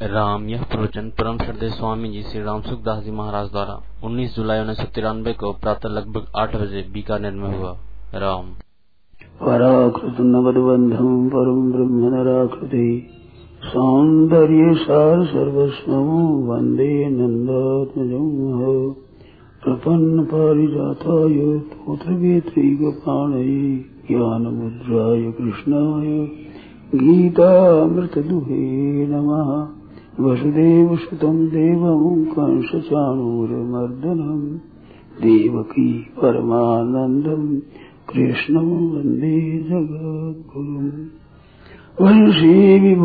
राम यह प्रवचन परम श्रद्धेय स्वामी जी श्री राम सुखदास जी महाराज द्वारा 19 जुलाई 1993 को प्रातः लगभग 8 बजे बीकानेर में हुआ। राम पराकृत नवदबंधम परम ब्रह्म नराकृति सौंदर्य सार सर्वस्वं वंदे नंदात्मजं प्रपन्न पारिजाताय तोत्रवेत्रैकपाणये ज्ञानमुद्राय कृष्णाय गीतामृतदुहे नमः। वसुदेवसुतं देवं कंसचाणूरमर्दनं देवकी परमानन्दं कृष्णं वन्दे जगद्गुरुम्। वंशी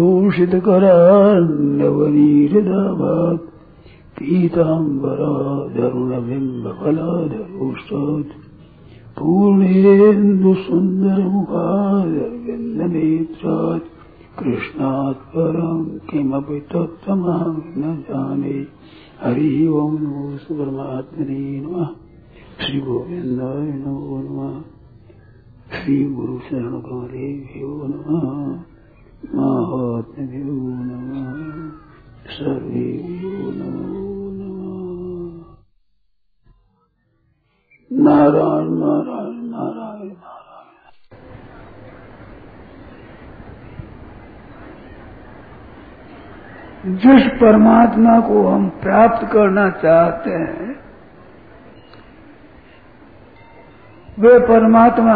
विभूषितकरान्नवनीरदाभात् पीताम्बरादरुणबिम्बफलाधरोष्टात् पूर्णेन्दुसुन्दरमुखादरविन्दनेत्रात् कृष्णात् परं किमपि तत्त्वमहं न जाने। हरि ओं नमो परमात्मने नमः। श्री गोविन्दाय नमो नमः। श्री गुरु शरण कमलेभ्यो नमः। महात्म्यो नमः। सर्वेभ्यो नमो नमः। नारायण नारायण नारायण नारायण। जिस परमात्मा को हम प्राप्त करना चाहते हैं वे परमात्मा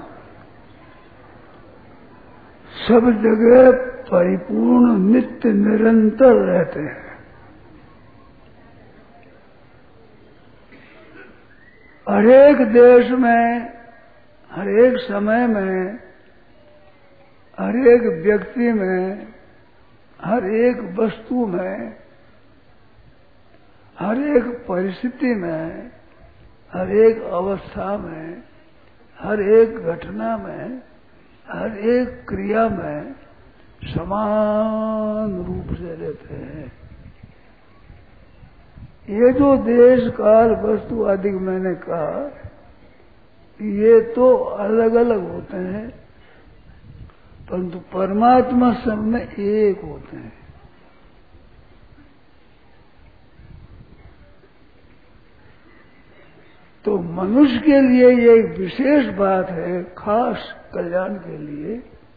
सब जगह परिपूर्ण नित्य निरंतर रहते हैं। हरेक देश में, हरेक समय में, हरेक व्यक्ति में, हर एक वस्तु में, हर एक परिस्थिति में, हर एक अवस्था में, हर एक घटना में, हर एक क्रिया में समान रूप से रहते हैं। ये जो देश काल वस्तु आदि मैंने कहा ये तो अलग अलग होते हैं परंतु परमात्मा सब में एक होते हैं। तो मनुष्य के लिए ये एक विशेष बात है, खास कल्याण के लिए,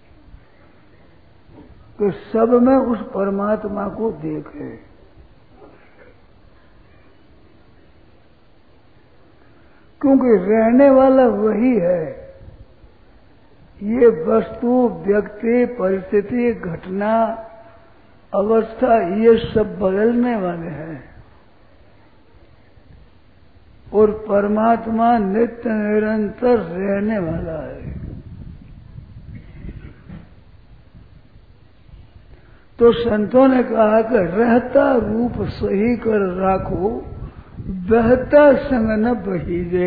कि सब में उस परमात्मा को देखे। क्योंकि रहने वाला वही है। ये वस्तु, व्यक्ति, परिस्थिति, घटना, अवस्था ये सब बदलने वाले हैं और परमात्मा नित्य निरंतर रहने वाला है। तो संतों ने कहा कि रहता रूप सही कर राखो, बहता संग न बहीजे।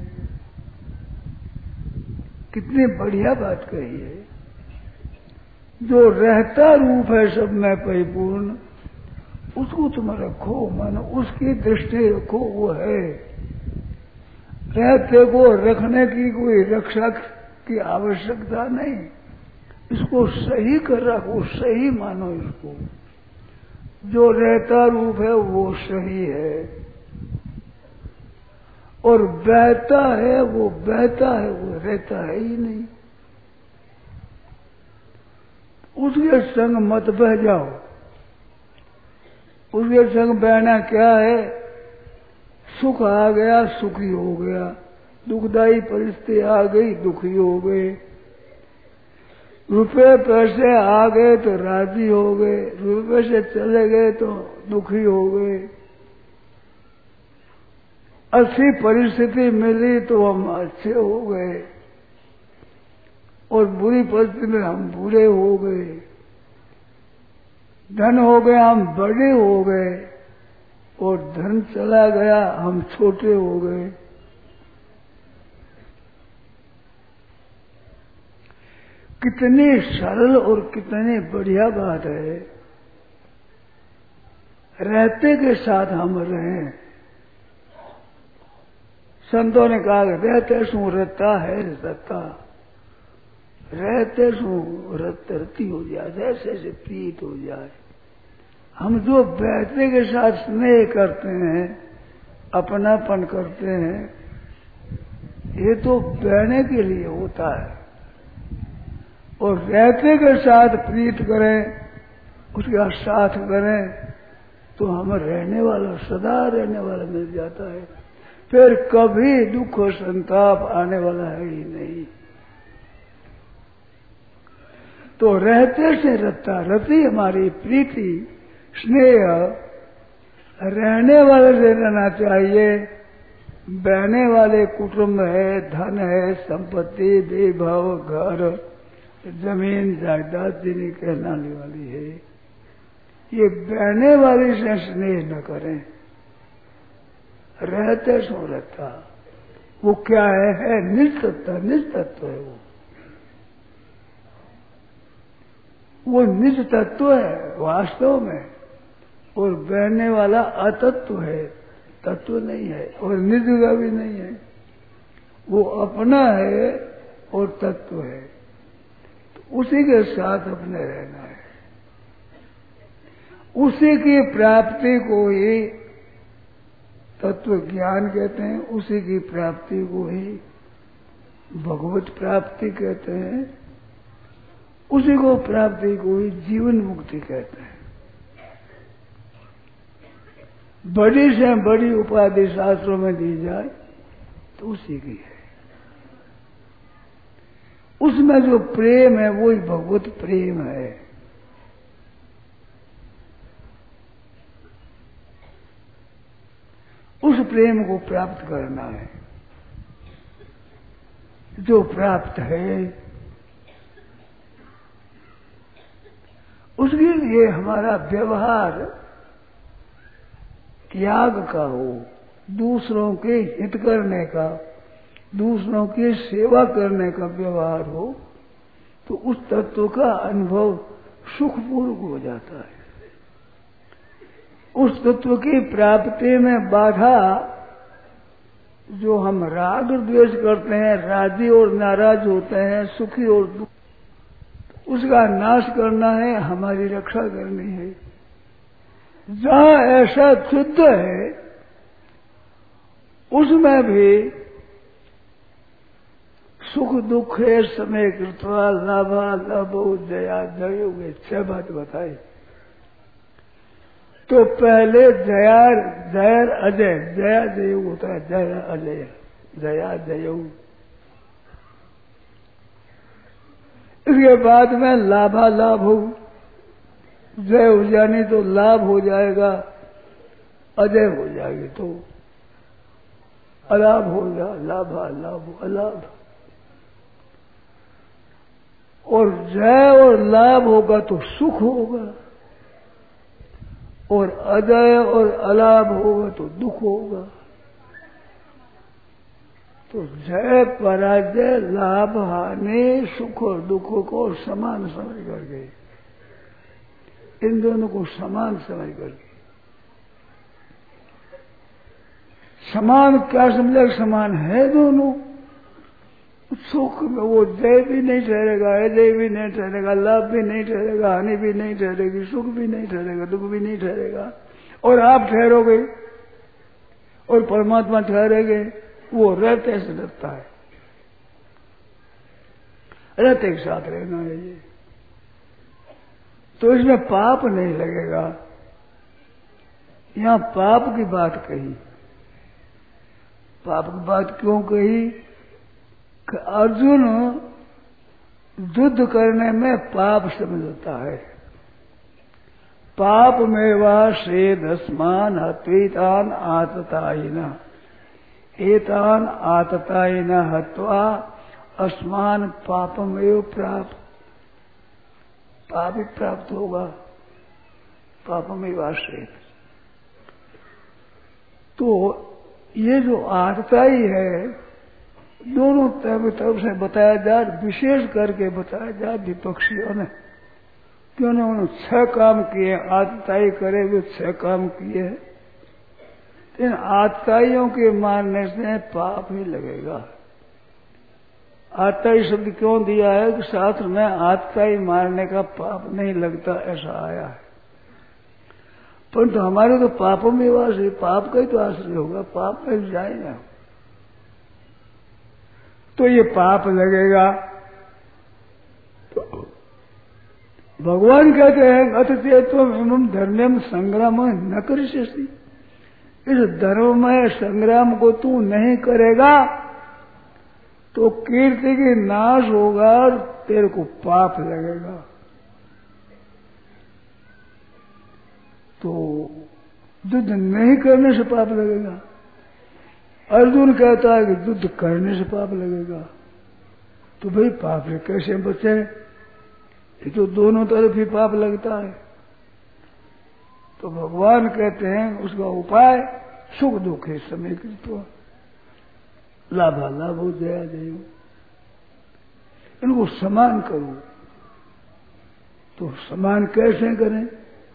कितनी बढ़िया बात कही है। जो रहता रूप है सब में परिपूर्ण, उसको तुम रखो, मानो उसकी दृष्टि रखो, वो है। रहते को रखने की कोई रक्षा की आवश्यकता नहीं। इसको सही कर रखो, सही मानो इसको। जो रहता रूप है वो सही है और बहता है वो बहता है, वो रहता है ही नहीं। उसके संग मत बह जाओ। उसके संग बहना क्या है? सुख आ गया सुखी हो गया, दुखदायी परिस्थिति आ गई दुखी हो गए, रुपए पैसे आ गए तो राजी हो गए, रुपए से चले गए तो दुखी हो गए। अच्छी परिस्थिति मिली तो हम अच्छे हो गए और बुरी परिस्थिति में हम बुरे हो गए। धन हो गया हम बड़े हो गए और धन चला गया हम छोटे हो गए। कितनी सरल और कितनी बढ़िया बात है। रहते के साथ हम रहें। संतों ने कहा रहते सु रहता है रहता, रहते सु रति हो जाए, जैसे से प्रीत हो जाए। हम जो बैठने के साथ स्नेह करते हैं, अपनापन करते हैं, ये तो बहने के लिए होता है। और रहते के साथ प्रीत करें, उसका साथ करें, तो हम रहने वाला, सदा रहने वाला मिल जाता है। फिर कभी दुख और संताप आने वाला है ही नहीं। तो रहते से रता, रति हमारी प्रीति स्नेह रहने वाले से रहना चाहिए। बहने वाले कुटुंब है, धन है, संपत्ति, वैभव, घर, जमीन, जायदाद जिन्हें कहलाने वाली है, ये बहने वाली से स्नेह न करें। रहते सो रहता, वो क्या है निज तत्व, निज तत्व है वो निज तत्व है वास्तव में। और बहने वाला अतत्व है, तत्व नहीं है, और निज का भी नहीं है, वो अपना है और तत्व है। तो उसी के साथ अपने रहना है, उसी की प्राप्ति को ही तत्व ज्ञान कहते हैं, उसी की प्राप्ति को ही भगवत प्राप्ति कहते हैं, उसी को प्राप्ति को ही जीवन मुक्ति कहते हैं। बड़ी से बड़ी उपाधि शास्त्रों में दी जाए तो उसी की है। उसमें जो प्रेम है वही भगवत प्रेम है। उस प्रेम को प्राप्त करना है जो प्राप्त है। उसके लिए हमारा व्यवहार त्याग का हो, दूसरों के हित करने का, दूसरों की सेवा करने का व्यवहार हो, तो उस तत्व का अनुभव सुखपूर्वक हो जाता है। उस तत्व की प्राप्ति में बाधा, जो हम राग और द्वेष करते हैं, राजी और नाराज होते हैं, सुखी और दुख, उसका नाश करना है, हमारी रक्षा करनी है। जहां ऐसा शुद्ध है उसमें भी सुख दुख है समय कृत्वा लाभा लाभो जया जय, 6 बात बताई। तो पहले जया जयर अजय, जया जय होता है, जया अजय, जया जय। इसके बाद में लाभा लाभ हो, जय हो जानी तो लाभ हो जाएगा, अजय हो जाएगी तो अलाभ होगा, लाभा लाभ अलाभ। और जय और लाभ होगा तो सुख होगा, और अजय और अलाभ होगा तो दुख होगा। तो जय पराजय, लाभ हानि, सुख और दुख को समान समझ करके, इन दोनों को समान समझ करके, समान क्या समझा, समान है दोनों। सुख में वो जय भी नहीं ठहरेगा, अजय भी नहीं ठहरेगा, लाभ भी नहीं ठहरेगा, हानि भी नहीं ठहरेगी, सुख भी नहीं ठहरेगा, दुख भी नहीं ठहरेगा। और आप ठहरोगे और परमात्मा ठहरेगे, वो रहते से रहता है, रहते के साथ रहना है ये। तो इसमें पाप नहीं लगेगा। यहां पाप की बात कही। पाप की बात क्यों कही कि अर्जुन युद्ध करने में पाप समझता है। पाप में वा श्रेदस्मान हत्वितान आततायिना, एतान आततायिना हत्वा अस्मान पापमेव प्राप्त। पाप ही प्राप्त होगा, पापमेव आश्रित। तो ये जो आतताई है, दोनों तरफ से बताया जाए, विशेष करके बताया जाए विपक्षियों ने, क्यों ने उन्होंने 6 काम किए, आतताई करे हुए 6 काम किए। इन आतताइयों के मारने से पाप ही लगेगा। आतताई शब्द क्यों दिया है कि शास्त्र में आतताई मारने का पाप नहीं लगता, ऐसा आया है। परंतु हमारे तो पापों में वास है, पाप का ही तो आश्रय होगा, पाप में जाएगा तो ये पाप लगेगा। तो भगवान कहते हैं अतचेत्वम एवं धर्म्यम संग्राम न करिष्यसि, इस धर्ममय संग्राम को तू नहीं करेगा तो कीर्ति की नाश होगा और तेरे को पाप लगेगा। तो युद्ध नहीं करने से पाप लगेगा। अर्जुन कहता है कि युद्ध करने से पाप लगेगा। तो भाई पाप से कैसे बचे? ये तो दोनों तरफ ही पाप लगता है। तो भगवान कहते हैं उसका उपाय सुख दुख है समीकृत, लाभा लाभो जया जयो, इनको समान करो। तो समान कैसे करें?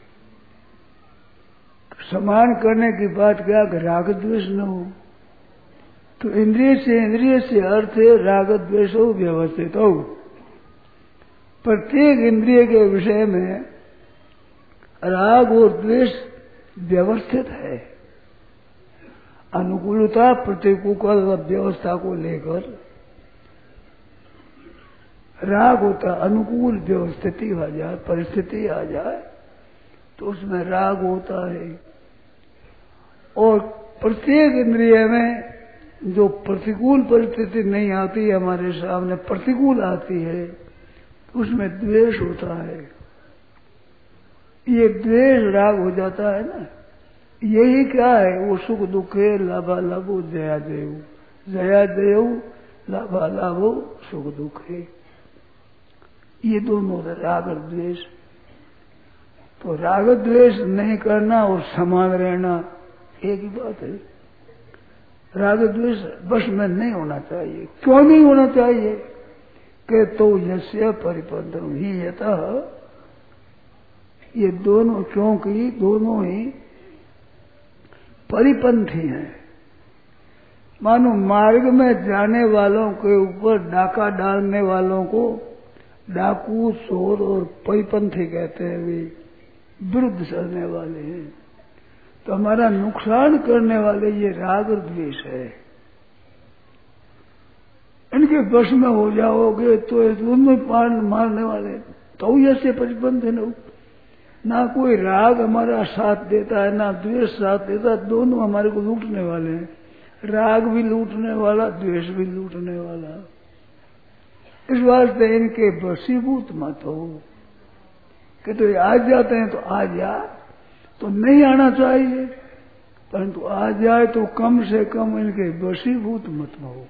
समान करने की बात क्या कि राग द्वेष न हो। तो इंद्रिय से अर्थ है राग द्वेष हो व्यवस्थित हो। प्रत्येक इंद्रिय के विषय में राग और द्वेष व्यवस्थित है। अनुकूलता प्रतिकूल व्यवस्था को लेकर राग होता, अनुकूल व्यवस्थिति आ जाए, परिस्थिति आ जाए तो उसमें राग होता है। और प्रत्येक इंद्रिय में जो प्रतिकूल परिस्थिति नहीं आती है, हमारे सामने प्रतिकूल आती है, उसमें द्वेष होता है। ये द्वेष राग हो जाता है ना। यही क्या है? वो सुख दुखे लाभा लाभो जया जयो, जया जयो लाभा लाभो सुख दुखे, ये दोनों राग और द्वेष। तो राग द्वेष नहीं करना और समान रहना एक ही बात है। राग द्वेष बस में नहीं होना चाहिए। क्यों नहीं होना चाहिए? कि तो यस्य परिपंथम ही यतः, ये दोनों, क्योंकि दोनों ही परिपंथी हैं। मानो मार्ग में जाने वालों के ऊपर डाका डालने वालों को डाकू, चोर और परिपंथी कहते हैं। वे विरुद्ध चलने वाले हैं। तो हमारा नुकसान करने वाले ये राग और द्वेष है। इनके वश में हो जाओगे तो दोनों मारने वाले। तो ऐसे परिबंध है ना, कोई राग हमारा साथ देता है ना द्वेष साथ देता है, दोनों हमारे को लूटने वाले हैं। राग भी लूटने वाला, द्वेष भी लूटने वाला। इस वास्ते इनके वशीभूत मत हो कि तो आ जाते हैं तो आ जा, तो नहीं आना चाहिए, परंतु आ जाए तो कम से कम इनके वशीभूत मत हो।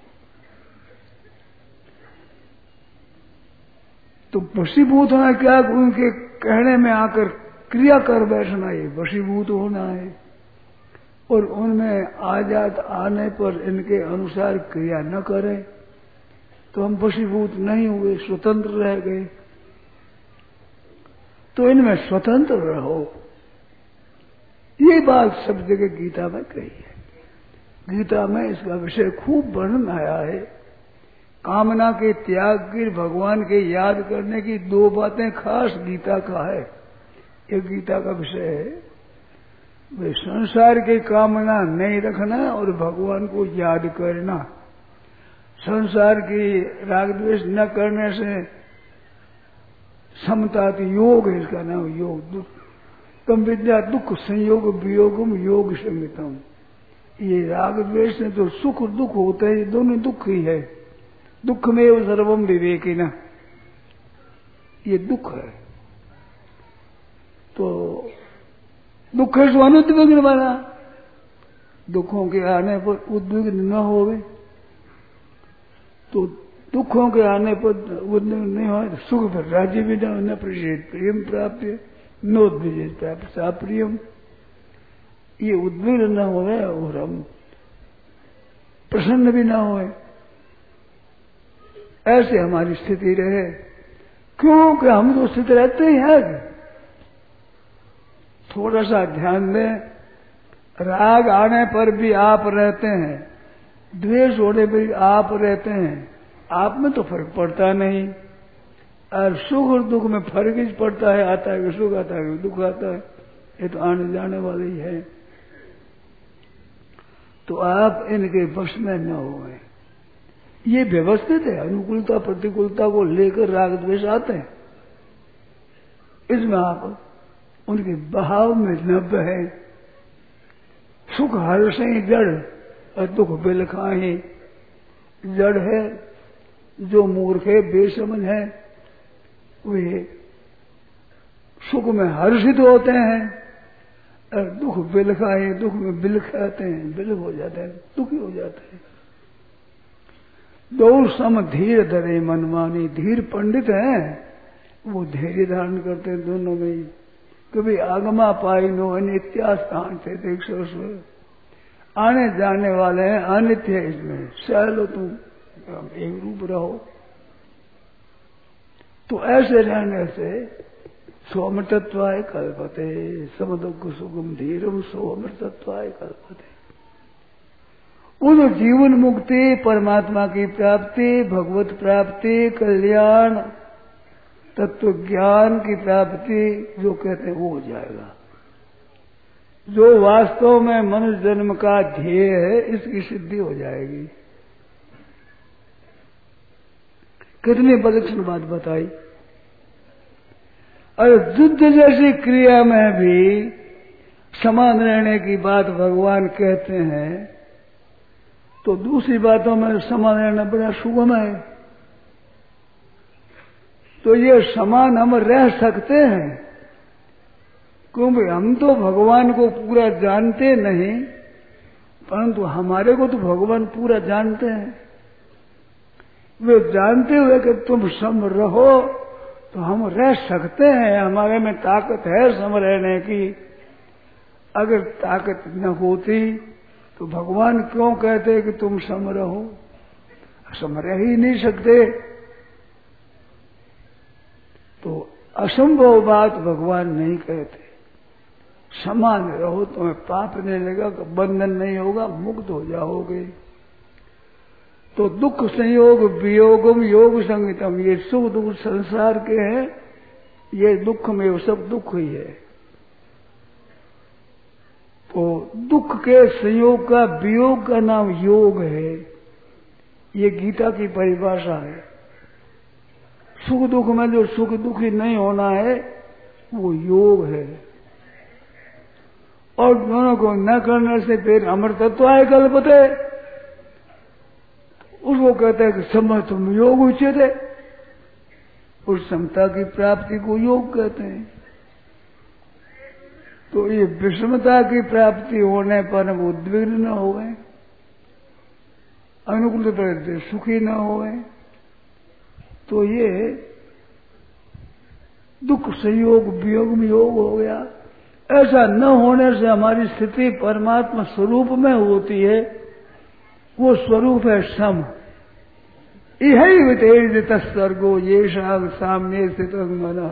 तो वशीभूत होना क्या? उनके कहने में आकर क्रिया कर बैठना, ये वशीभूत होना है। और उनमें आजाद आने पर इनके अनुसार क्रिया न करें तो हम वशीभूत नहीं हुए, स्वतंत्र रह गए। तो इनमें स्वतंत्र रहो, ये बात सब जगह गीता में कही है। गीता में इसका विषय खूब वर्णन आया है। कामना के त्याग की, भगवान के याद करने की दो बातें खास गीता का है। एक गीता का विषय है वे संसार की कामना नहीं रखना और भगवान को याद करना। संसार की राग द्वेष न करने से समता योग है, इसका नाम योग। तम विद्या दुख संयोग वियोगम योग संगतम। ये राग द्वेष से तो सुख दुख होते हैं, दोनों दुख ही है। दुख में सर्वम विवेकिना, ये दुख है। तो दुख है सो अनुद्विग्न वाला, दुखों के आने पर उद्विग्न न होवे। तो दुखों के आने पर उद्विग्न नहीं हो तो सुख पर राज्य भी न प्रसिद्ध प्रियम प्राप्त नोद्विजित प्राप्त साप्रियम। ये उद्विग्न न होवे और हम प्रसन्न भी न होए, ऐसे हमारी स्थिति रहे। क्योंकि हम तो स्थित रहते ही हैं। थोड़ा सा ध्यान दें, राग आने पर भी आप रहते हैं, द्वेष होने पर भी आप रहते हैं। आप में तो फर्क पड़ता नहीं, और सुख और दुख में फर्क ही पड़ता है। आता है कि सुख आता है कि दुख आता है, ये तो आने जाने वाले ही है। तो आप इनके वश में न होए। ये व्यवस्थित है, अनुकूलता प्रतिकूलता को लेकर राग द्वेष आते हैं, इसमें आप उनके बहाव में न बहे। सुख हर्षें जड़ और दुख बिलखाएं। जड़ है जो मूर्ख है, बेसमझ है, वे सुख में हर्षित होते हैं और दुख बिलखाए, दुख में बिलखाते हैं, बिलख हो जाते हैं, दुखी हो जाते हैं। दो सम धीर धरे मनमानी। धीर पंडित हैं, वो धैर्य धारण करते हैं दोनों में ही। कभी आगमा पाई नो अनित्यास्थान थे 100 आने जाने वाले हैं, अनित्य है, इसमें सहलो तुम एक रूप रहो। तो ऐसे रहने से सोमृतत्वाय कल्पते, समदुख सुगम धीरम सोमृतत्वाय कल्पते। उन जीवन मुक्ति, परमात्मा की प्राप्ति, भगवत प्राप्ति, कल्याण, तत्व ज्ञान की प्राप्ति जो कहते हैं वो हो जाएगा। जो वास्तव में मनुष्य जन्म का ध्येय है, इसकी सिद्धि हो जाएगी। कितनी विलक्षण बात बताई। और युद्ध जैसी क्रिया में भी समान रहने की बात भगवान कहते हैं, तो दूसरी बातों में समान रहना बड़ा सुगम है। तो ये समान हम रह सकते हैं, क्योंकि हम तो भगवान को पूरा जानते नहीं, परंतु हमारे को तो भगवान पूरा जानते हैं। वे जानते हुए कि तुम सम रहो, तो हम रह सकते हैं, हमारे में ताकत है सम रहने की। अगर ताकत न होती तो भगवान क्यों कहते कि तुम सम रहो? सम रह ही नहीं सकते। तो असंभव बात भगवान नहीं कहते। समान रहो, तुम्हें पाप नहीं लगेगा, बंधन नहीं होगा, मुक्त हो जाओगे। तो दुख संयोग वियोगम योग संगतम, ये सुख दुख संसार के हैं, ये दुख में वो सब दुख ही है। तो दुख के संयोग का, वियोग का नाम योग है। ये गीता की परिभाषा है। सुख दुख में जो सुख दुखी नहीं होना है वो योग है। और दोनों को न करने से फिर अमृतत्व आए कल्पते, उसको कहते हैं कि समर्थम योग उच्यते। उस समता की प्राप्ति को योग कहते हैं। तो ये विषमता की प्राप्ति होने पर हम उद्विग्न न होए, अनुकूल तरह सुखी न होए, तो ये दुख संयोग वियोग में योग हो गया। ऐसा न होने से हमारी स्थिति परमात्मा स्वरूप में होती है। वो स्वरूप है सम। यही वितेजित सर्गो ये शाग सामने स्थित मना।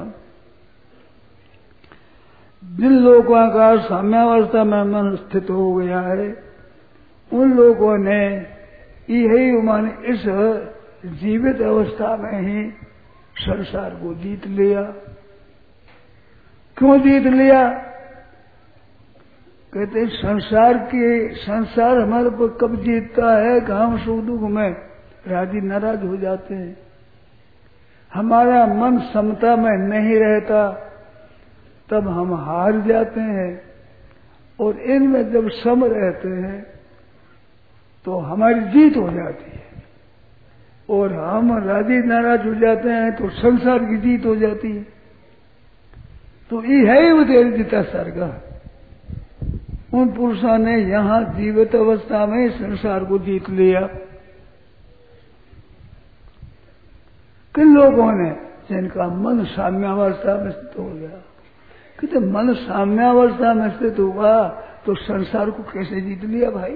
जिन लोगों का साम्यावस्था में मन स्थित हो गया है, उन लोगों ने यही माने इस जीवित अवस्था में ही संसार को जीत लिया। क्यों जीत लिया? कहते संसार हमारे पर कब जीतता है कि हम सुख दुख में राजी नाराज हो जाते हैं। हमारा मन समता में नहीं रहता, तब हम हार जाते हैं। और इनमें जब सम रहते हैं तो हमारी जीत हो जाती है। और हम राजी नाराज हो जाते हैं तो संसार की जीत हो जाती है। तो ये है वो तेरी जीता सर्ग। उन पुरुषों ने यहां जीवित अवस्था में संसार को जीत लिया। किन लोगों ने? जिनका मन साम्यावस्था में स्थित हो गया। कहते मन साम्यावस्था में स्थित हुआ तो संसार को कैसे जीत लिया भाई?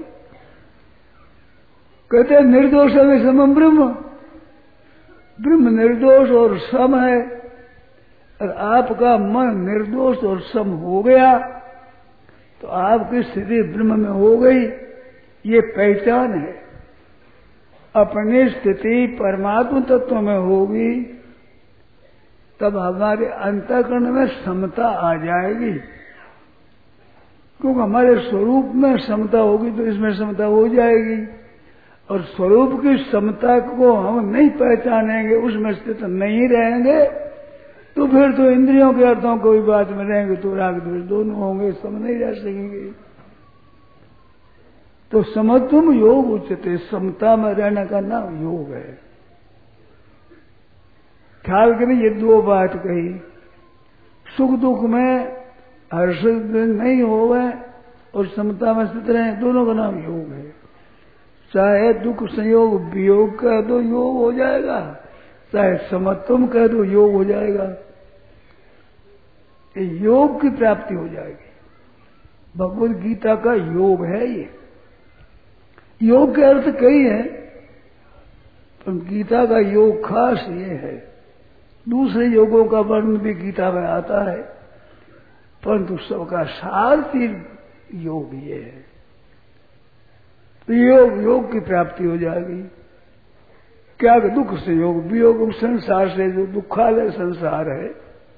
कहते निर्दोष है समम ब्रह्म। ब्रह्म निर्दोष और सम है, और आपका मन निर्दोष और सम हो गया तो आपकी स्थिति ब्रह्म में हो गई। ये पहचान है। अपनी स्थिति परमात्मा तत्व में होगी तब हमारे अंतःकरण में समता आ जाएगी। क्योंकि हमारे स्वरूप में समता होगी तो इसमें समता हो जाएगी, और स्वरूप की समता को हम नहीं पहचानेंगे, उसमें स्थित नहीं रहेंगे, तो फिर तो इंद्रियों के अर्थों कोई बात में रहेंगे तो राग द्वेष दोनों होंगे, सम नहीं रह सकेंगे। तो समत्वम योग उच्चते, समता में रहने का नाम योग है। ख्याल करें, ये दो बात कही, सुख दुख में हर्ष नहीं होवे और समता में स्थित रहे, दोनों का नाम योग है। चाहे दुख संयोग वियोग कह दो योग हो जाएगा, चाहे समत्वम कह दो योग हो जाएगा, ये योग की प्राप्ति हो जाएगी। भगवद गीता का योग है ये। योग के अर्थ कई है, पर गीता का योग खास ये है। दूसरे योगों का वर्णन भी गीता में आता है, परंतु सबका सारथी योग ये है। तो योग की प्राप्ति हो जाएगी। क्या दुख से योग वियोग, संसार से जो दुखालय संसार है,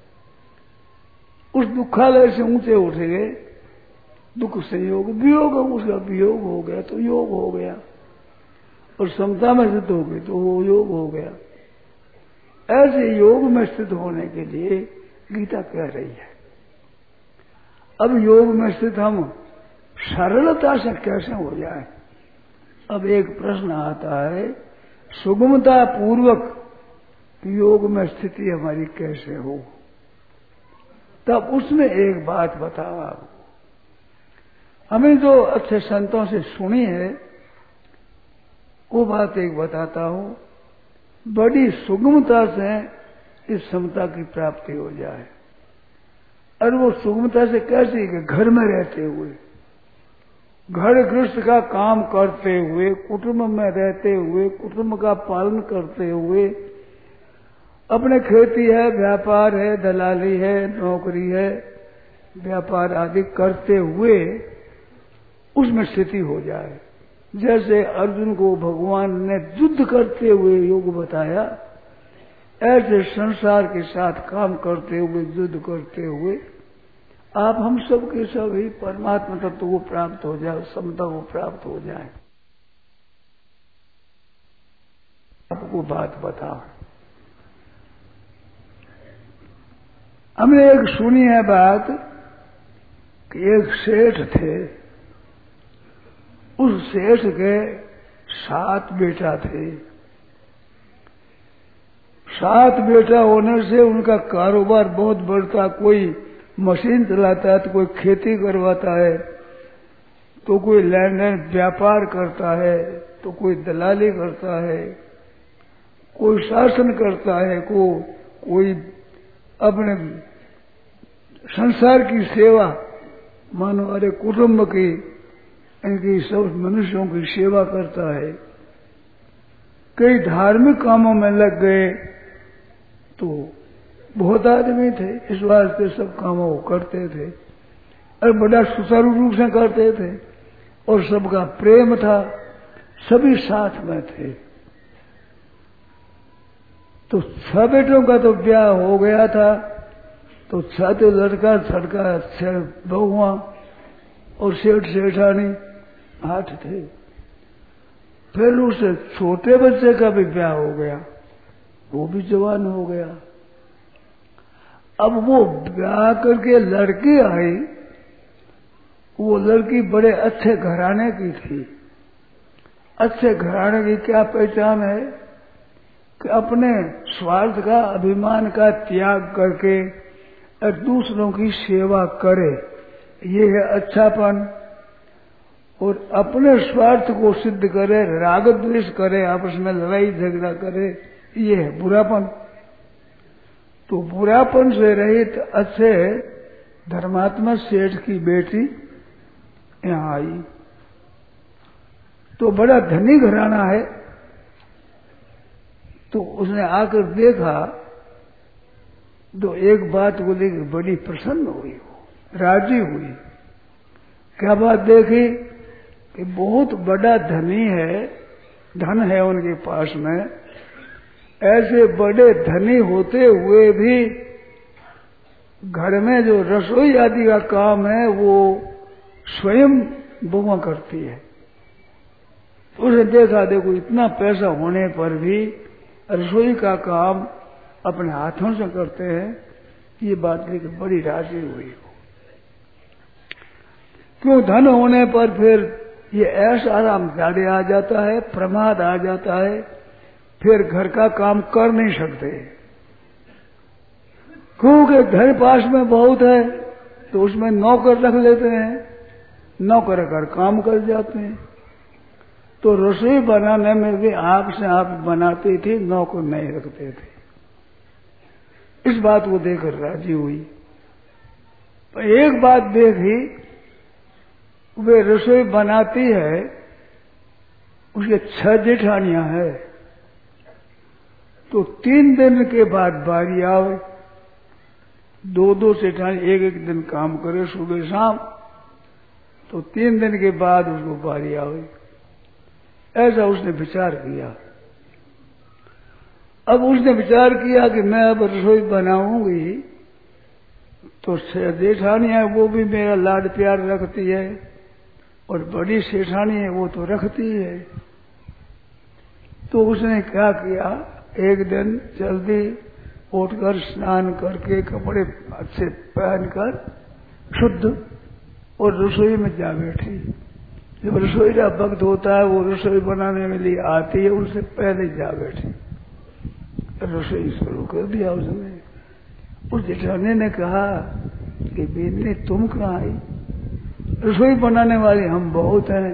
उस दुखालय से ऊंचे उठेंगे, दुख से योग वियोग, उसका वियोग हो गया तो योग हो गया, और समता में स्थित हो गई तो वो योग हो गया। ऐसे योग में स्थित होने के लिए गीता कह रही है। अब योग में स्थित हम सरलता से कैसे हो जाए? अब एक प्रश्न आता है, सुगमता पूर्वक योग में स्थिति हमारी कैसे हो? तब उसमें एक बात बताओ आपको। हमें जो अच्छे संतों से सुनी है वो बात एक बताता हूं। बड़ी सुगमता से इस समता की प्राप्ति हो जाए। और वो सुगमता से कैसे कि घर में रहते हुए, घर गृहस्थ का काम करते हुए, कुटुंब में रहते हुए, कुटुंब का पालन करते हुए, अपने खेती है, व्यापार है, दलाली है, नौकरी है, व्यापार आदि करते हुए उसमें स्थिति हो जाए। जैसे अर्जुन को भगवान ने युद्ध करते हुए योग बताया, ऐसे संसार के साथ काम करते हुए, युद्ध करते हुए आप हम सब के सब ही परमात्मा तत्व को प्राप्त हो जाए, समता को प्राप्त हो जाए। आपको बात बताओ, हमने एक सुनी है बात कि एक सेठ थे, उस सेठ के 7 बेटा थे। 7 बेटा होने से उनका कारोबार बहुत बढ़ता। कोई मशीन चलाता है, तो कोई खेती करवाता है, तो कोई लेन देन व्यापार करता है, तो कोई दलाली करता है, कोई शासन करता है, कोई अपने संसार की सेवा, मानो अरे कुटुंब की, इनकी सब मनुष्यों की सेवा करता है। कई धार्मिक कामों में लग गए तो बहुत आदमी थे, इस वास्ते सब कामों को करते थे और बड़ा सुचारू रूप से करते थे, और सबका प्रेम था, सभी साथ में थे। तो 6 बेटों का तो ब्याह हो गया था, तो 6 तो लड़का छड़का 6 बहुआ और सेठ सेठानी 8 थे। फिर उससे छोटे बच्चे का भी ब्याह हो गया, वो भी जवान हो गया। अब वो ब्याह करके लड़की आई, वो लड़की बड़े अच्छे घराने की थी। अच्छे घराने की क्या पहचान है कि अपने स्वार्थ का, अभिमान का त्याग करके और दूसरों की सेवा करे, ये है अच्छापन। और अपने स्वार्थ को सिद्ध करे, राग द्वेष करे, आपस में लड़ाई झगड़ा करे, ये है बुरापन। तो बुरापन से रहित अच्छे धर्मात्मा सेठ की बेटी यहां आई, तो बड़ा धनी घराना है। तो उसने आकर देखा तो एक बात को लेकर बड़ी प्रसन्न हुई, वो राजी हुई। क्या बात देखी कि बहुत बड़ा धनी है, धन है उनके पास में, ऐसे बड़े धनी होते हुए भी घर में जो रसोई आदि का काम है वो स्वयं बहुआ करती है। उसने देखा, देखो इतना पैसा होने पर भी रसोई का काम अपने हाथों से करते हैं, ये बात लेकर बड़ी राजी हुई। क्यों, धन होने पर फिर ये ऐसा आराम गाड़े आ जाता है, प्रमाद आ जाता है, फिर घर का काम कर नहीं सकते। क्योंकि घर पास में बहुत है तो उसमें नौकर रख लेते हैं, नौकर कर काम कर जाते हैं। तो रसोई बनाने में भी आप से आप बनाती थी, नौकर नहीं रखते थे। इस बात को देखकर राजी हुई। पर एक बात देखी, वे रसोई बनाती है, उसके 6 जेठानियां हैं, तो 3 दिन के बाद बारी आवे, 2-2 जेठानी एक दिन काम करे सुबह शाम, तो 3 दिन के बाद उसको बारी आवे। ऐसा उसने विचार किया। अब उसने विचार किया कि मैं अब रसोई बनाऊंगी तो जेठानियां वो भी मेरा लाड प्यार रखती है, और बड़ी सेठानी है वो तो रखती है। तो उसने क्या किया, एक दिन जल्दी उठकर स्नान करके कपड़े अच्छे पहनकर शुद्ध और रसोई में जा बैठी। जब रसोई का वक्त होता है, वो रसोई बनाने के लिए आती है, उनसे पहले जा बैठी, रसोई शुरू कर दिया उसने। उस जेठानी ने कहा कि बेटी तुम कहाँ आई, रसोई बनाने वाले हम बहुत हैं,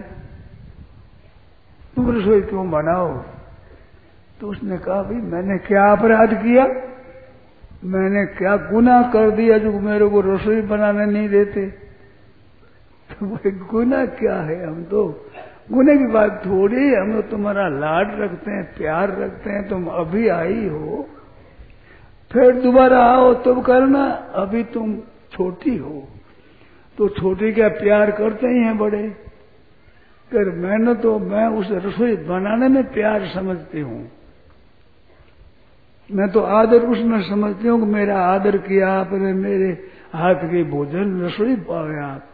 तुम रसोई क्यों बनाओ। तो उसने कहा, भाई मैंने क्या अपराध किया, मैंने क्या गुनाह कर दिया जो मेरे को रसोई बनाने नहीं देते। तो वो गुनाह क्या है, हम तो गुनाह की बात थोड़ी, हम तो तुम्हारा लाड रखते हैं, प्यार रखते हैं, तुम अभी आई हो, फिर दोबारा आओ तब करना, अभी तुम छोटी हो। तो छोटी क्या प्यार करते ही हैं बड़े, कर मैं उस रसोई बनाने में प्यार समझती हूँ, मैं तो आदर उसमें समझती हूँ कि मेरा आदर किया आपने, मेरे हाथ के भोजन रसोई पावे आप।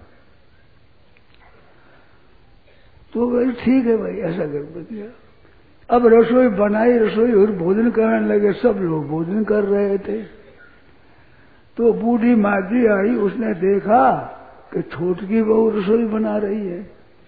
तो भाई ठीक है भाई, ऐसा कर दिया। अब रसोई बनाई, रसोई और भोजन करने लगे, सब लोग भोजन कर रहे थे। तो बूढ़ी माजी आई, उसने देखा कि छोटकी बहू रसोई बना रही है,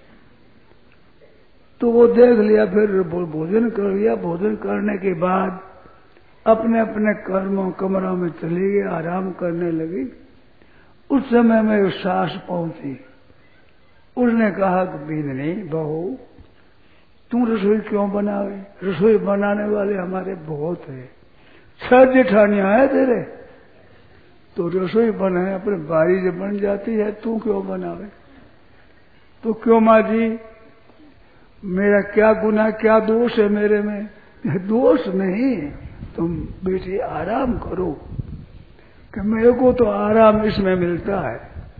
तो वो देख लिया, फिर भोजन कर लिया। भोजन करने के बाद अपने अपने कमरों में चली गई, आराम करने लगी। उस समय में सास पहुंची, उसने कहा कि बींदनी बहू तू रसोई क्यों बनावे, रसोई बनाने वाले हमारे बहुत है, 6 जेठानियां हैं तेरे, तो रसोई बनाए अपने बारी से बन जाती है, तू क्यों बनावे। तो क्यों माँ जी, मेरा क्या गुनाह, क्या दोष है मेरे में। दोष नहीं, तुम बेटी आराम करो, कि मेरे को तो आराम इसमें मिलता है,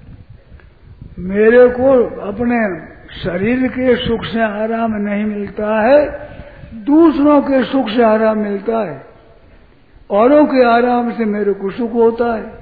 मेरे को अपने शरीर के सुख से आराम नहीं मिलता है, दूसरों के सुख से आराम मिलता है, औरों के आराम से मेरे को सुख होता है।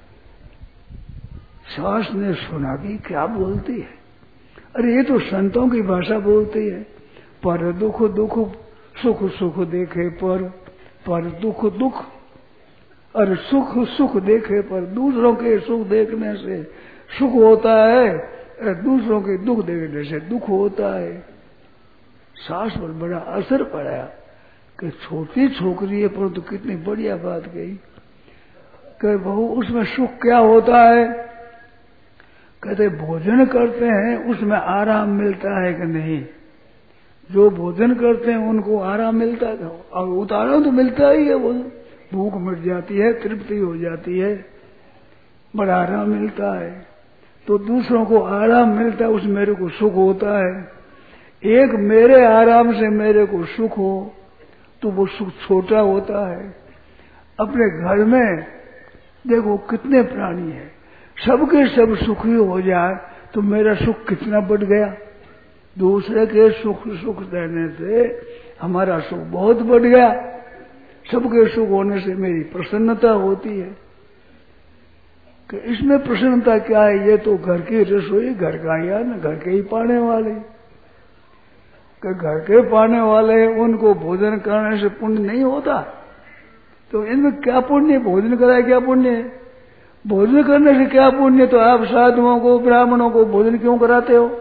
सास ने सुना कि क्या बोलती है, अरे ये तो संतों की भाषा बोलती है, पर दुख दुख, सुख सुख देखे पर दुख दुख, और सुख सुख देखे पर, दूसरों के सुख देखने से सुख होता है, दूसरों के दुख देखने से दुख होता है। सास पर बड़ा असर पड़ा कि छोटी छोकरी है परंतु कितनी बढ़िया बात कही कि बहू उसमें सुख क्या होता है। कहते भोजन करते हैं उसमें आराम मिलता है कि नहीं, जो भोजन करते हैं उनको आराम मिलता है, और उतारा तो मिलता ही है, वो भूख मिट जाती है, तृप्ति हो जाती है, बड़ा आराम मिलता है। तो दूसरों को आराम मिलता है, उस मेरे को सुख होता है। एक मेरे आराम से मेरे को सुख हो तो वो सुख छोटा होता है। अपने घर में देखो कितने प्राणी है, सबके सब सुखी हो जाए तो मेरा सुख कितना बढ़ गया। दूसरे के सुख देने से हमारा सुख बहुत बढ़ गया, सबके सुख होने से मेरी प्रसन्नता होती है। कि इसमें प्रसन्नता क्या है, ये तो घर की रसोई, घर का ही न घर के ही पाने वाले, कि घर के पाने वाले उनको भोजन करने से पुण्य नहीं होता, तो इनमें क्या पुण्य, भोजन कराए क्या पुण्य है, भोजन करने से क्या पुण्य, तो आप साधुओं को ब्राह्मणों को भोजन क्यों कराते हो,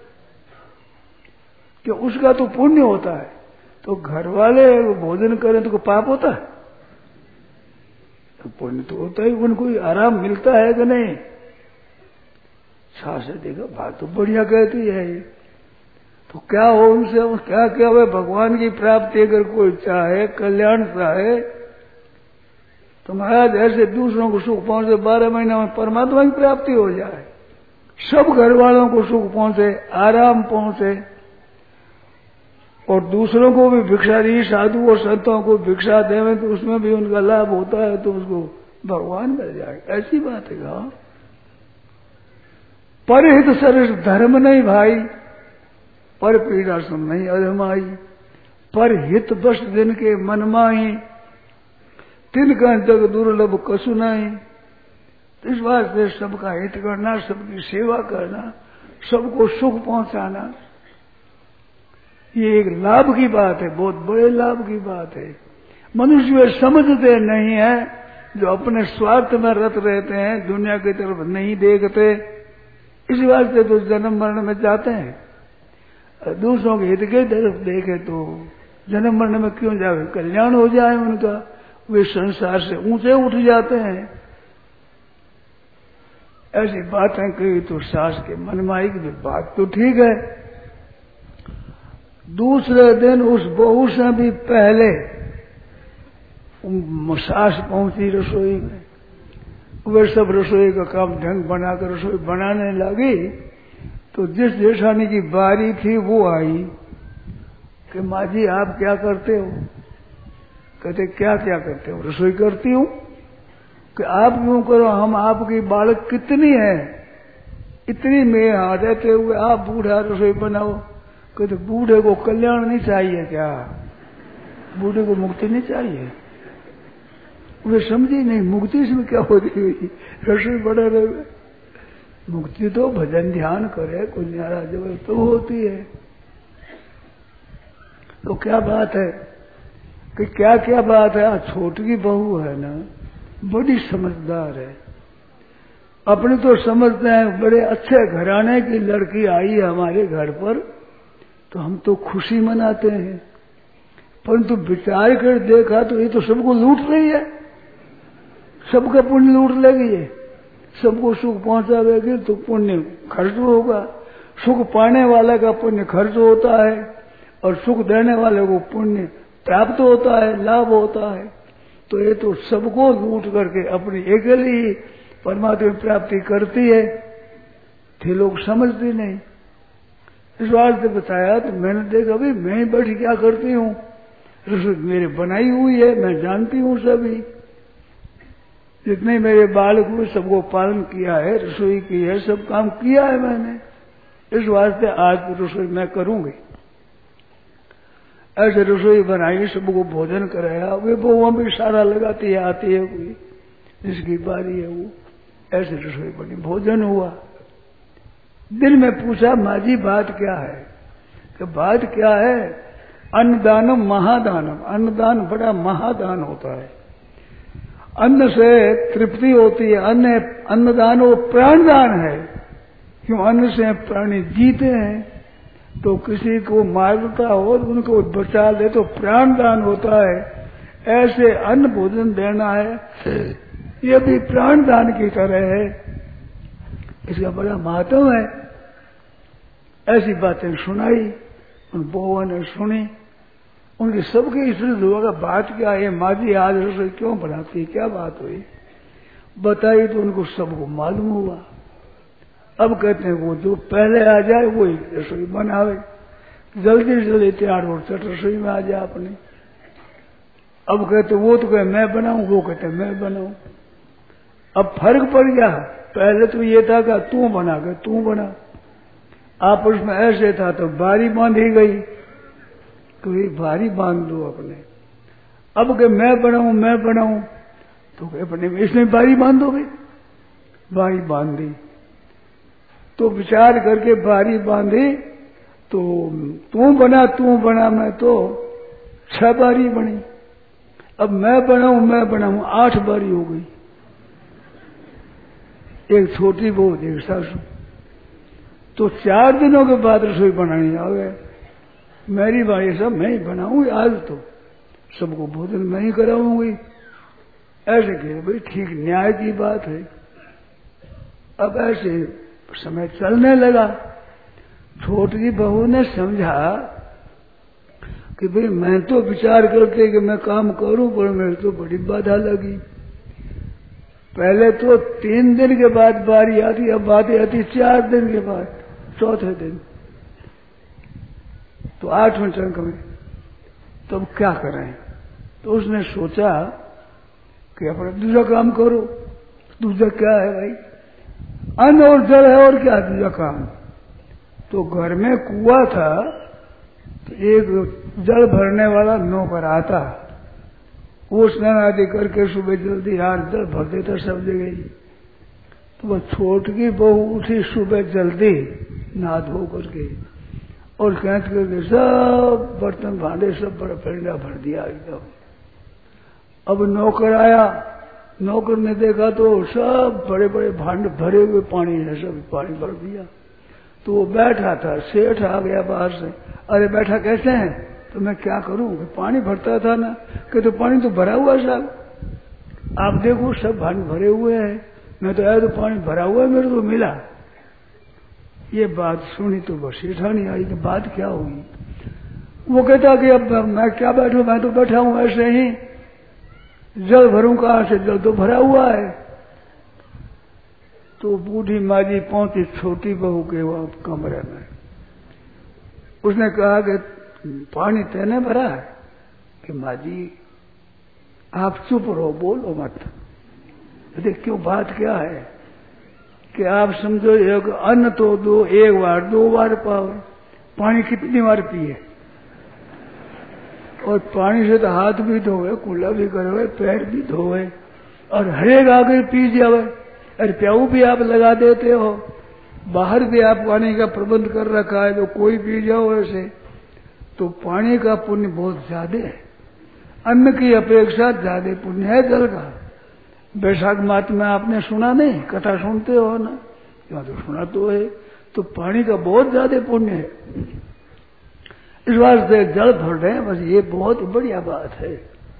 कि उसका तो पुण्य होता है, तो घर वाले भोजन करें तो कोई पाप होता है, तो पुण्य तो होता ही, उनको आराम मिलता है कि नहीं। शास्त्र देखो बात तो बढ़िया कहती है, तो क्या हो उनसे, क्या क्या है, भगवान की प्राप्ति अगर कोई चाहे, कल्याण चाहे, तो महाराज ऐसे दूसरों को सुख पहुंचे, 12 महीना में परमात्मा की प्राप्ति हो जाए, सब घर वालों को सुख पहुंचे, आराम पहुंचे, और दूसरों को भी भिक्षा दी, साधु और संतों को भिक्षा देवे तो उसमें भी उनका लाभ होता है, तो उसको भगवान मिल जाएगा, ऐसी बात है। कहा परहित सरस धर्म नहीं भाई, पर पीड़ा सुन नहीं अधमाई, पर हित बस दिन के मन माही, तिनका जग दुर्लभ कसु नहीं। इस बात से सबका हित करना, सबकी सेवा करना, सबको सुख पहुंचाना, ये एक लाभ की बात है, बहुत बड़े लाभ की बात है। मनुष्य वे समझते नहीं है, जो अपने स्वार्थ में रत रहते हैं, दुनिया की तरफ नहीं देखते, इस वास्ते तो जन्म मरण में जाते हैं। दूसरों के हित की तरफ देखे तो जन्म मरण में क्यों जाए, कल्याण हो जाए उनका, वे संसार से ऊंचे उठ जाते हैं। ऐसी बातें कही तो सास के मन में आई कि बात तो ठीक है। दूसरे दिन उस बहू से भी पहले सास पहुंची रसोई में, वे सब रसोई का काम ढंग बनाकर रसोई बनाने लगी, तो जिस जेठानी की बारी थी वो आई कि माँ जी आप क्या करते हो, कहते क्या क्या करते हो, रसोई करती हूँ, कि आप क्यों करो, हम आपकी बालक कितनी है, इतनी में आ रहते हुए आप बूढ़ा रसोई बनाओ, कहते बूढ़े को कल्याण नहीं चाहिए क्या, बूढ़े को मुक्ति नहीं चाहिए, वे समझी नहीं मुक्ति इसमें क्या होती हुई, रसोई बड़े रहे, मुक्ति तो भजन ध्यान करे, कोई न्यारा जब तो होती है। तो क्या बात है कि क्या क्या बात है, छोटी बहू है ना, बड़ी समझदार है, अपने तो समझते हैं बड़े अच्छे घराने की लड़की आई है हमारे घर पर, तो हम तो खुशी मनाते हैं, परंतु विचार कर देखा तो ये तो सबको लूट रही है, सबका पुण्य लूट लेगी ये, सबको सुख पहुंचावेगी तो पुण्य खर्च होगा, सुख पाने वाले का पुण्य खर्च होता है और सुख देने वाले को पुण्य प्राप्त होता है, लाभ होता है। तो ये तो सबको लूट करके अपनी अकेली ही परमात्मा की प्राप्ति करती है, थे लोग समझते नहीं। इस बात से बताया तो मैंने देखा भाई मैं ही बैठी क्या करती हूँ, रसोई मेरे बनाई हुई है, मैं जानती हूँ सभी, जितने मेरे बालक हुए सबको पालन किया है, रसोई की है, सब काम किया है मैंने, इस वास्ते आज रसोई मैं करूंगी। ऐसे रसोई बनाई, सबको भोजन कराया, वे बहुआ भी सारा लगाती है, आती है कोई जिसकी बारी है वो, ऐसे रसोई बनी, भोजन हुआ। दिन में पूछा माँ जी बात क्या है, कि बात क्या है, अन्नदानम महादानम, अन्नदान बड़ा महादान होता है, अन्न से तृप्ति होती है, अन्नदान वो प्राणदान है, क्यों अन्न से प्राणी जीते हैं, तो किसी को मारता हो उनको बचा दे तो प्राणदान होता है, ऐसे अन्न भोजन देना है, ये भी प्राणदान की तरह है, इसका बड़ा महत्व है। ऐसी बातें सुनाई, उन बहुओं ने सुनी, उनकी सबके इसलिए हुआ कि बात क्या है, माँ जी आज रसोई क्यों बनाती, क्या बात हुई, बताई तो उनको सबको मालूम हुआ। अब कहते हैं वो जो पहले आ जाए वही रसोई बनावे, जल्दी से जल्दी तैयार हो चट रसोई में आ जाए अपने। अब कहते वो तो कहे मैं बनाऊं, वो कहते मैं बनाऊं। अब फर्क पड़ गया, पहले तो ये था कि तू बना के तू बना, आपस में ऐसे था तो बारी बांधी गई, तो ये बारी बांध दो अपने। अब के मैं बनाऊं, तो अपने इसमें बारी बांध दो भाई, बारी बांध दी। तो विचार करके बारी बांधी तो तू बना मैं तो 6 बारी बनी। अब मैं बनाऊं 8 बारी हो गई। एक छोटी बहू एक सासू। तो 4 दिनों के बाद रसोई बनानी आ गए। मेरी बारी सब मैं ही बनाऊंगी आज तो सबको भोजन मैं ही कराऊंगी। ऐसे कहे भाई ठीक न्याय की बात है। अब ऐसे समय चलने लगा। छोटी बहू ने समझा कि भाई मैं तो विचार करके कि मैं काम करूं पर मेरे तो बड़ी बाधा लगी। पहले तो 3 दिन के बाद बारी आती, अब बातें आती 4 दिन के बाद, चौथे दिन तो 8वें चंक में। तो अब क्या करें? तो उसने सोचा कि अपना दूसरा काम करो। दूसरा क्या है भाई? अन्न और जल है और क्या दूसरा काम? तो घर में कुआं था तो एक जल भरने वाला नौकर आता, वो स्नान आदि करके सुबह जल्दी हाथ जल भर देता सब जगह। तो वह छोटकी बहू उठी सुबह जल्दी नहा धो करके और कैंच करके सब बर्तन भांडे सब बड़ा परिंदा भर दिया एकदम। अब नौकर आया, नौकर ने देखा तो सब बड़े बड़े भांडे भरे हुए पानी है, सब पानी भर दिया। तो वो बैठा था, सेठ आ गया बाहर से। अरे बैठा कैसे है? तो मैं क्या करूं, पानी भरता था ना। कि तो पानी तो भरा हुआ साहब, आप देखो सब भांडे भरे हुए हैं। मैं तो आया तो पानी भरा हुआ है, मेरे को मिला। ये बात सुनी तो बस सेठानी आई कि बात क्या हुई। वो कहता कि अब मैं क्या बैठूं, मैं तो बैठा हूं ऐसे ही, जल भरूं कहां से, जल तो भरा हुआ है। तो बूढ़ी माजी पहुंची छोटी बहू के वहां कमरे में। उसने कहा कि पानी तेने भरा है? कि माजी आप चुप रहो, बोलो मत। देख क्यों, बात क्या है? कि आप समझो एक अन्न तो दो, 1 बार 2 बार पाओ, पानी कितनी बार पिए? और पानी से तो हाथ भी धोए, कूला भी करवे, पैर भी धोए और हरेक आगे पी जावे। अरे प्याऊ भी आप लगा देते हो, बाहर भी आप पानी का प्रबंध कर रखा है तो कोई पी जाओ ऐसे। तो पानी का पुण्य बहुत ज्यादा है, अन्न की अपेक्षा ज्यादा पुण्य है जल का। बैसाख मास में आपने सुना नहीं, कथा सुनते हो ना, यहाँ तो सुना तो है। तो पानी का बहुत ज्यादा पुण्य है। इस वास्ते जल भर रहे हैं, बस ये बहुत बढ़िया बात है।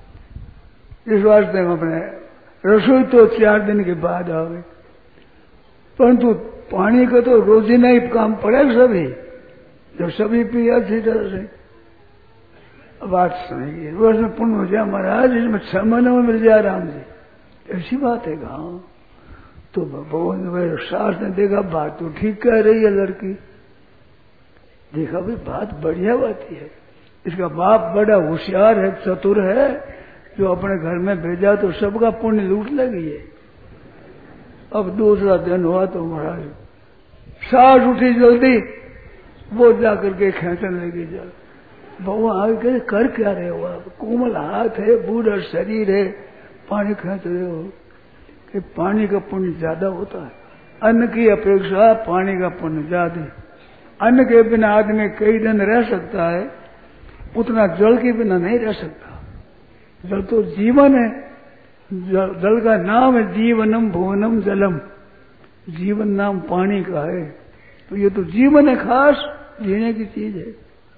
इस वास्ते हम अपने रसोई तो 4 दिन के बाद आ गए, परंतु पानी का तो रोजीना ही काम पड़े सभी, जब सभी पिया अच्छी तरह से। बात सुनिए, रोज में पुण्य हो जाए महाराज, इसमें 6 महीनों में मिल जाए आराम से, ऐसी बात है। हाँ तो भगवान सास ने देखा बात तो ठीक कह रही है लड़की, देखा भाई बात बढ़िया बात है। इसका बाप बड़ा होशियार है, चतुर है, जो अपने घर में भेजा तो सबका पुण्य लूट लगी है। अब दूसरा दिन हुआ तो महाराज सास उठी जल्दी, वो जाकर के खेचने लगी जल। भगवान आगे कहे कर क्या रहे हो आप? कोमल हाथ है, बूढ़ा शरीर है, पानी खेच रहे हो। कि पानी का पुण्य ज्यादा होता है, अन्न की अपेक्षा पानी का पुण्य ज्यादा। अन्न के बिना आदमी कई दिन रह सकता है, उतना जल के बिना नहीं रह सकता। जल तो जीवन है, जल का नाम है जीवनम भुवनम जलम, जीवन नाम पानी का है। तो ये तो जीवन है, खास जीने की चीज है।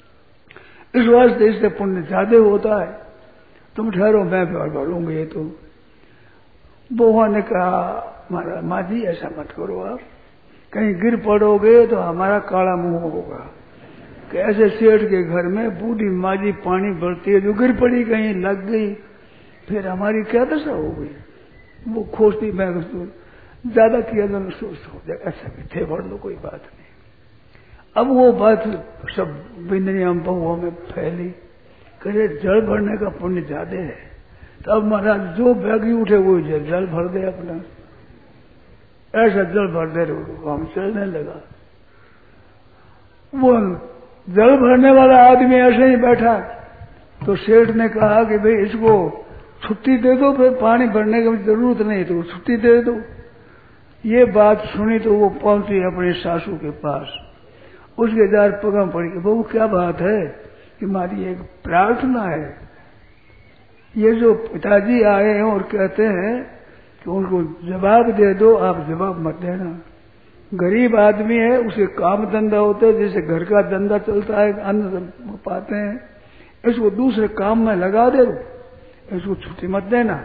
इस वास्ते इससे पुण्य ज्यादा होता है। तुम ठहरो, मैं भरूंगी। ये तो बउआ ने कहा महाराज माँ जी ऐसा मत करो, आप कहीं गिर पड़ोगे तो हमारा काला मुंह होगा। कि ऐसे सेठ के घर में बूढ़ी माँ जी पानी भरती है, जो गिर पड़ी कहीं लग गई, फिर हमारी क्या दशा हो गई? वो खोजती, मैं ज्यादा किया तो सोच हो जाए, ऐसा भी थे भर लो, कोई बात नहीं। अब वो बात सब बिंदनियां बहुओं में फैली, करे जल भरने का पुण्य ज्यादा है। तब महाराज जो बैगी उठे वो जल भर दे अपना, ऐसा जल भर दे हम चलने लगा। वो जल भरने वाला आदमी ऐसे ही बैठा, तो सेठ ने कहा कि भाई इसको छुट्टी दे दो, फिर पानी भरने की जरूरत नहीं, तो छुट्टी दे दो। ये बात सुनी तो वो पहुंची अपने सासू के पास। उसके जार पगा पड़ी कि बहू क्या बात है कि हमारी एक प्रार्थना है। ये जो पिताजी आए हैं और कहते हैं कि उनको जवाब दे दो, आप जवाब मत देना। गरीब आदमी है, उसे काम धंधा होता है, जैसे घर का धंधा चलता है, अन्न पाते हैं, इसको दूसरे काम में लगा दे, इसको छुट्टी मत देना।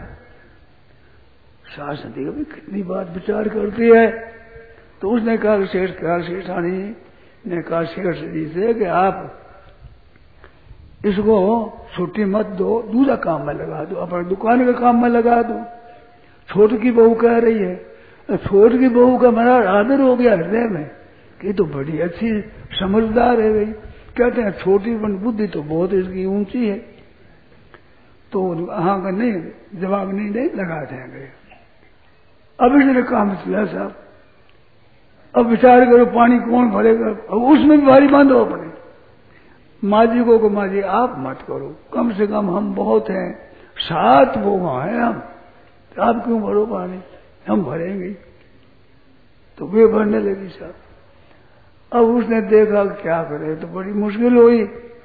सास ने देखा कितनी बात विचार करती है, तो उसने कहा सेठानी ने कहा शेठ जी से कि आप इसको छुट्टी मत दो, दूसरा काम में लगा दो, अपने दुकान के काम में लगा दो। छोटी की बहू कह रही है, छोटी की बहू का मेरा आदर हो गया हृदय में कि तो बड़ी अच्छी समझदार है भाई। कहते हैं छोटी बुद्धि तो बहुत इसकी ऊंची है, तो हाँ का नहीं जवाब नहीं लगा देंगे। अब इसने काम किया साहब, अब विचार करो पानी कौन भरेगा, अब उसमें भी भारी बांधो अपने। माँ जी को माँ जी आप मत करो, कम से कम हम बहुत हैं, 7 बहुआं हैं हम, तो आप क्यों भरो पानी, हम भरेंगे। तो वे भरने लगी साहब। अब उसने देखा क्या करे, तो बड़ी मुश्किल हुई,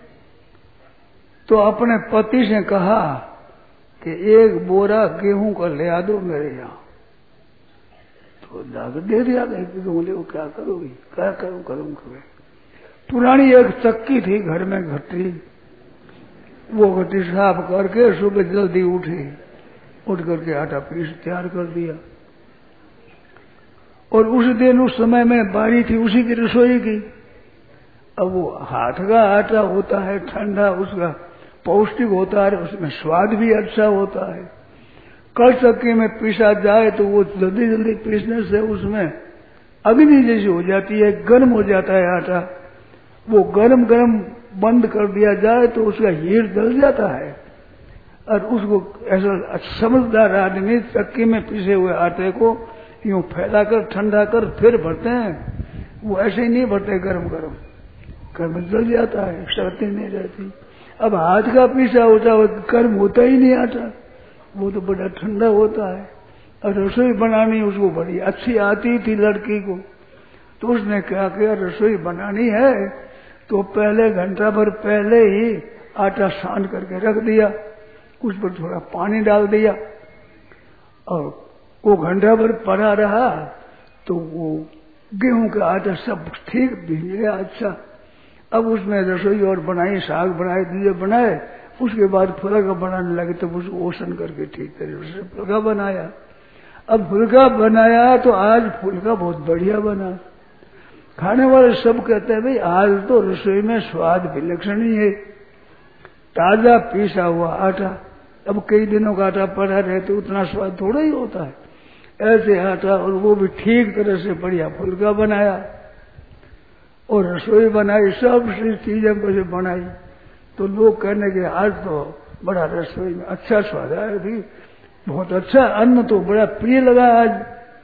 तो अपने पति से कहा कि 1 बोरा गेहूं का ले आ दो मेरे यहाँ। तो जाकर दे दिया, बोले वो क्या करोगी, क्या करूँ। पुरानी एक चक्की थी घर में घटी, वो घटी साफ करके सुबह जल्दी उठी, उठ करके आटा पीस तैयार कर दिया। और उस दिन उस समय में बारी थी उसी की रसोई की। अब वो हाथ का आटा होता है ठंडा, उसका पौष्टिक होता है, उसमें स्वाद भी अच्छा होता है। कल चक्की में पीसा जाए तो वो जल्दी जल्दी पीसने से उसमें अग्नि जैसी हो जाती है, गर्म हो जाता है आटा। वो गरम गरम बंद कर दिया जाए तो उसका हीर जल जाता है। और उसको ऐसा समझदार आदमी चक्की में पिसे हुए आटे को यूं फैलाकर ठंडा कर फिर भरते हैं, वो ऐसे ही नहीं भरते गरम गरम, गर्म जल जाता है, शर्तें नहीं रहती। अब हाथ का पीसा होता है गर्म होता ही नहीं आटा, वो तो बड़ा ठंडा होता है। और रसोई बनानी उसको बड़ी अच्छी आती थी लड़की को, तो उसने क्या किया, रसोई बनानी है तो पहले घंटा भर पहले ही आटा सान करके रख दिया, उस पर थोड़ा पानी डाल दिया, और वो घंटा भर पड़ा रहा तो वो गेहूं का आटा सब ठीक भीग गया अच्छा। अब उसमें रसोई और बनाई, साग बनाए, दिए बनाए, उसके बाद फुलका बनाने लगे, तब उसको ओसन करके ठीक तरीके से फुलका बनाया। अब फुलका बनाया तो आज फुलका बहुत बढ़िया बना। खाने वाले सब कहते हैं भाई आज तो रसोई में स्वाद विलक्षण ही है, ताजा पीसा हुआ आटा। अब कई दिनों का आटा पड़ा रहे तो उतना स्वाद थोड़ा ही होता है, ऐसे आटा, और वो भी ठीक तरह से बढ़िया फुलका बनाया और रसोई बनाई, सब चीजें कैसे बनाई। तो लोग कहने के आज तो बड़ा रसोई में अच्छा स्वाद आया भी, बहुत अच्छा, अन्न तो बड़ा प्रिय लगा आज।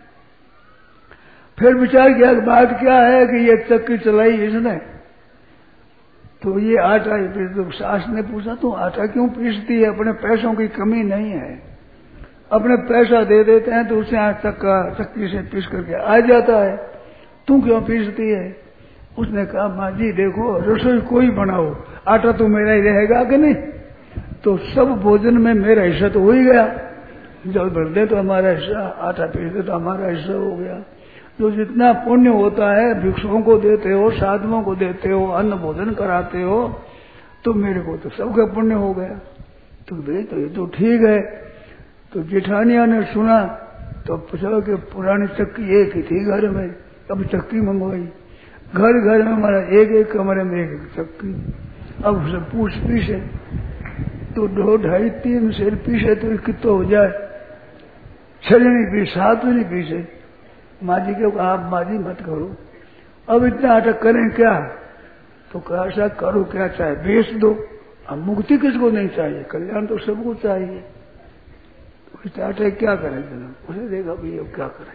फिर विचार किया बात क्या है कि ये चक्की चलाई इसने, तो ये आटा तो सास ने पूछा तो आटा क्यों पीसती है, अपने पैसों की कमी नहीं है, अपने पैसा दे देते हैं तो उसे चक्की से पीस करके आ जाता है, तू क्यों पीसती है। उसने कहा माँ जी देखो रसोई कोई बनाओ, आटा तो मेरा ही रहेगा कि नहीं, तो सब भोजन में मेरा हिस्सा तो हो ही गया, जल भर दे तो हमारा हिस्सा, आटा पीस दे तो हमारा हिस्सा हो गया। तो जितना पुण्य होता है भिक्षुओं को देते हो, साधुओं को देते हो, अन्न भोजन कराते हो, तो मेरे को तो सबका पुण्य हो गया। तो भाई तो ये तो ठीक है। तो जेठानिया ने सुना तो पूछा कि पुरानी चक्की एक ही थी घर में, अब चक्की मंगवाई, घर घर में हमारा एक एक कमरे में एक एक चक्की। अब उसे पूछ पीछे तो 2, 2.5, 3 शेर पीछे तो कितना हो जाए, 6 नहीं पीछे, 7 नहीं पीछे। माँ जी के आप माँ जी मत करो, अब इतना आटा करें क्या, तो कहा ऐसा करो क्या चाहे बेच दो, अब मुक्ति किसको नहीं चाहिए, कल्याण तो सबको चाहिए। तो इस आटे क्या करें जन्म, उसे देखा भाई अब क्या करें।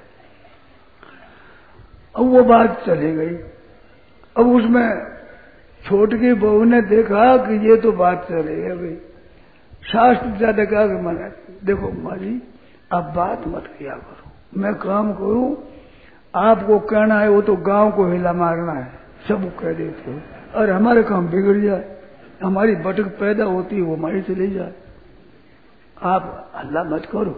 अब वो बात चली गई। अब उसमें छोटी बहू ने देखा कि ये तो बात चली है भाई, शास्त्र ज्यादा कहा कि मैंने देखो माँ जी आप बात मत किया करो, मैं काम करूं आपको कहना है वो तो गांव को हिला मारना है, सब कह देते हो, और हमारे काम बिगड़ जाए, हमारी भटक पैदा होती है वो हमारी चली जाए, आप हल्ला मत करो।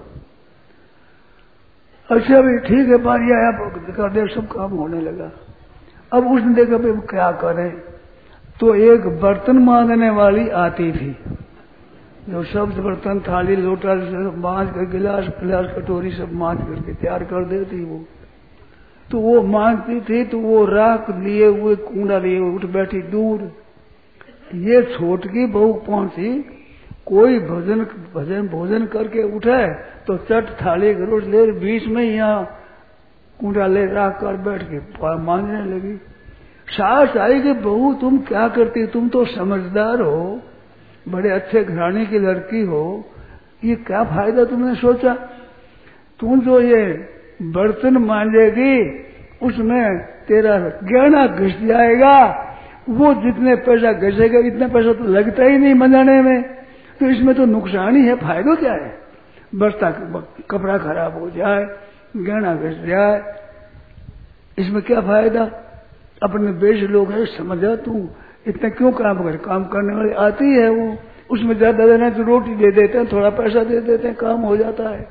अच्छा भाई ठीक है, पानी आया कर दे, सब काम होने लगा। अब उसने देखा भाई क्या करें, तो एक बर्तन मांगने वाली आती थी जो सब बर्तन थाली लोटा सब मांझ कर, गिलास गिलास कटोरी सब मांझ करके तैयार कर देती वो। तो वो मांगती थी तो वो राख लिए हुए कूड़ा लिए उठ बैठी दूर। ये छोटकी बहू पहुंची, कोई भोजन करके उठे तो चट थाली गरोज ले बीच में यहाँ कूड़ा ले राख कर बैठ के मांगने लगी। सास आई कि बहू तुम क्या करती, तुम तो समझदार हो, बड़े अच्छे घराने की लड़की हो, ये क्या फायदा तुमने सोचा, तुम जो ये बर्तन मांजेगी उसमें तेरा गहना घिस जाएगा, वो जितने पैसा घिसेगा इतना पैसा तो लगता ही नहीं मंजाने में, तो इसमें तो नुकसान ही है, फायदा क्या है, बस्ता कपड़ा खराब हो जाए, गहना घिस जाए, इसमें क्या फायदा। अपने बेच लोग है, समझा तू इतना क्यों काम करे, काम करने वाली आती है वो, उसमें ज्यादा देना तो रोटी दे देते हैं, थोड़ा पैसा दे देते हैं, काम हो जाता है।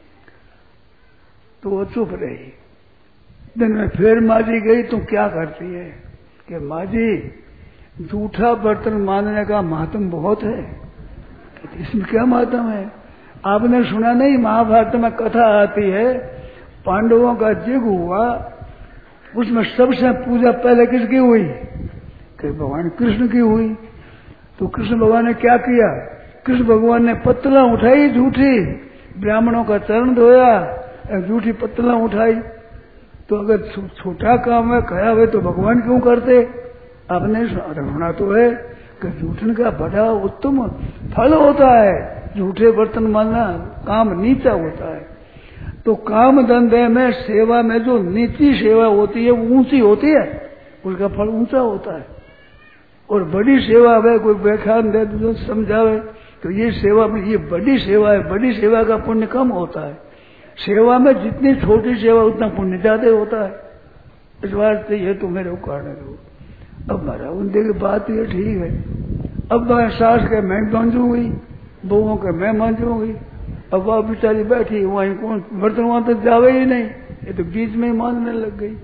तो वो चुप रही। दिन में फिर माजी गई तो क्या करती है कि माजी जूठा बर्तन मांजने का महत्व बहुत है। इसमें क्या महत्व है, आपने सुना नहीं, महाभारत में कथा आती है, पांडवों का युद्ध हुआ, उसमें सबसे पूजा पहले किसकी हुई कि भगवान कृष्ण की हुई। तो कृष्ण भगवान ने क्या किया, कृष्ण भगवान ने पत्तला उठाई झूठी, ब्राह्मणों का चरण धोया, झूठी पत्तला उठाई। तो अगर छोटा काम है कहा हुए तो भगवान क्यों करते, आपने सुना तो है कि झूठन का बड़ा उत्तम फल होता है, झूठे बर्तन मानना काम नीचा होता है। तो काम धंधे में सेवा में जो नीची सेवा होती है वो ऊंची होती है, उसका फल ऊंचा होता है। और बड़ी सेवा है, कोई व्याख्यान दे तो समझावे तो ये सेवा में ये बड़ी सेवा है, बड़ी सेवा का पुण्य कम होता है, सेवा में जितनी छोटी सेवा उतना पुण्य ज्यादा होता है। इस बात से ये तो मेरे को कहने दो। अब महाराज उनके की बात ये ठीक है, अब मैं सास के मैं मांझूंगी, बहुओं के मैं मांझूंगी, अब वह बेचारी बैठी वहीं कौन बर्तन वहां तक जावे ही नहीं, ये तो बीच में ही मांझने लग गई।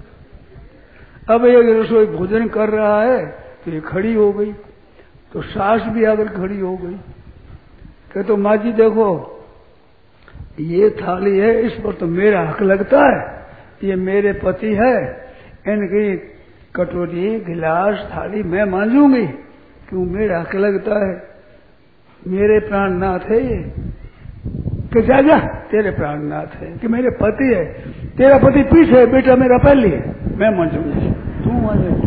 अब एक रसोई भोजन कर रहा है तो ये खड़ी हो गई, तो सास भी आकर खड़ी हो गई, कहे तो माँ जी देखो ये थाली है, इस पर तो मेरा हक लगता है, ये मेरे पति है, इनकी कटोरी गिलास थाली मैं मांझूंगी, क्यों मेरा हक लगता है, मेरे प्राणनाथ है ये। कि जा तेरे प्राणनाथ है कि मेरे पति है, तेरा पति पीछे है, बेटा मेरा पहले है, मैं मांझूंगी, तू मांझे।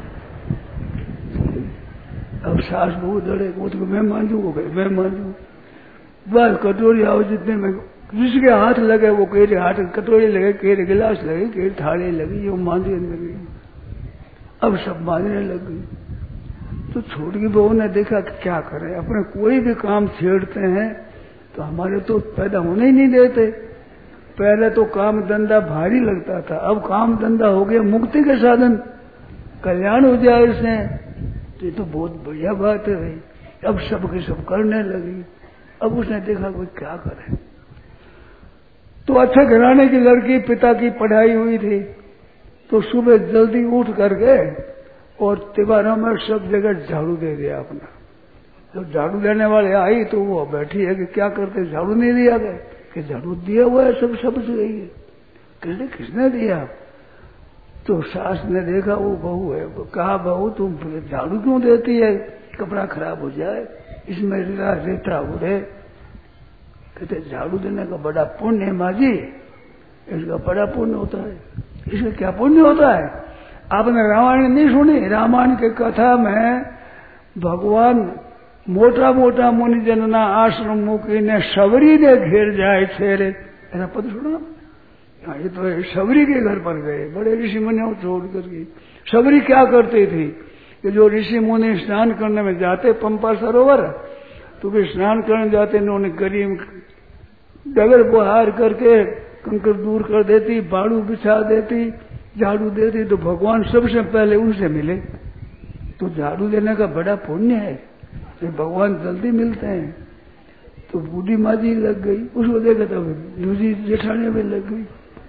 अब सास बहू लड़े, वो तो मैं मांझूंगा, मैं मांझू, बस कटोरी आओ जितने में जिसके हाथ लगे वो केरे हाथ कटोरी लगे, केरे गिलास लगे, केरे थाली लगी, वो मांझने लगी। अब सब मांझने लग गई। तो छोटी बहू ने देखा कि क्या करें, अपने कोई भी काम छेड़ते हैं तो हमारे तो पैदा होने ही नहीं देते। पहले तो काम धंधा भारी लगता था, अब काम धंधा हो गया मुक्ति के साधन, कल्याण हो जाए इससे, तो ये तो बहुत बढ़िया बात है भाई। अब सबके सब करने लगी। अब उसने देखा कोई क्या करे, तो अच्छे घराने की लड़की, पिता की पढ़ाई हुई थी, तो सुबह जल्दी उठ करके और त्योहारों में सब जगह झाड़ू दे दिया अपना। जब झाड़ू देने वाले आई तो वो बैठी है कि क्या करते, झाड़ू नहीं दिया गया, कि झाड़ू दिया हुआ है, सब से गई है, किसने दिया। तो सास ने देखा वो बहू है, कहा बहू तुम झाड़ू क्यों देती है, कपड़ा खराब हो जाए, इसमें रेता उड़े। कहते झाड़ू देने का बड़ा पुण्य है माँ जी, इसका बड़ा पुण्य होता है। इसका क्या पुण्य होता है, आपने रामायण नहीं सुनी, रामायण के कथा में भगवान मोटा मोटा मुनि जनना आश्रम मुकी ने शबरी ने घेर जाए छेरे, ऐसा पद सुना। ये तो शबरी के घर पर गए, बड़े ऋषि मुनियों छोड़ करके। शबरी क्या करती थी कि जो ऋषि मुनि स्नान करने में जाते पंपा सरोवर, तो वे स्नान करने जाते, उन्होंने गरीब डगर बुहार करके कंकड़ दूर कर देती, बाड़ू बिछा देती, झाड़ू देती, तो भगवान सबसे पहले उनसे मिले। तो झाड़ू देने का बड़ा पुण्य है, ये भगवान जल्दी मिलते हैं। तो बूढ़ी माँ जी लग गई, उसको देखा तो दूसरी जेठानी भी लग गई।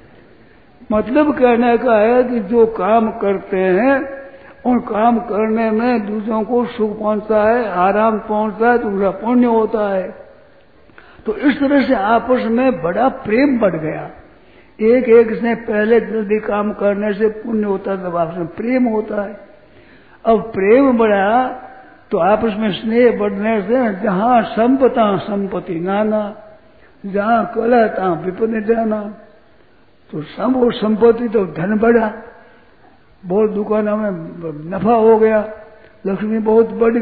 मतलब कहने का है कि जो काम करते हैं उन काम करने में दूसरों को सुख पहुंचता है, आराम पहुंचता है, तो उसका पुण्य होता है। तो इस तरह से आपस में बड़ा प्रेम बढ़ गया। एक एक से पहले जल्दी काम करने से पुण्य होता है, तब आपस में प्रेम होता है। अब प्रेम बढ़ा तो आपस में स्नेह बढ़ने से जहां संपता संपत्ति नाना, जहां कला तहां विपन्न जाना। तो सम और संपत्ति तो धन बढ़ा, बहुत दुकानों में नफा हो गया, लक्ष्मी बहुत बढ़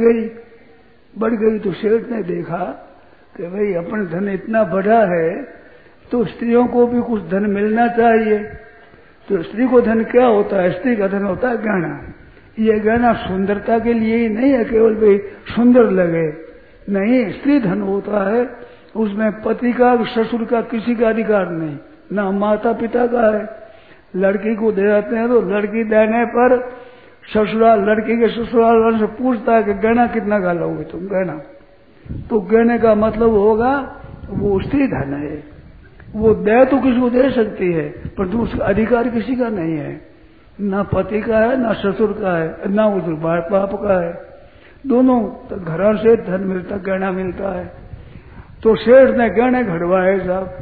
गई। तो सेठ ने देखा कि भाई अपन धन इतना बढ़ा है तो स्त्रियों को भी कुछ धन मिलना चाहिए। तो स्त्री को धन क्या होता है? स्त्री का धन होता है गहना। ये गहना सुंदरता के लिए ही नहीं है, केवल भाई सुंदर लगे, नहीं, स्त्री धन होता है। उसमें पति का, ससुर का किसी का अधिकार नहीं, ना माता पिता का है। लड़की को दे जाते हैं तो लड़की देने पर ससुराल, लड़की के ससुराल वाले से पूछता है कि गहना कितना का लोगे तुम गहना। तो गहने का मतलब होगा वो स्त्री धन है, वो दे तो किसी को दे सकती है, परंतु उसका अधिकार किसी का नहीं है, ना पति का है, ना ससुर का है, ना उस बाप का है। दोनों घरों से धन मिलता, गहना मिलता है। तो सेठ ने गहने घड़वाए साहब,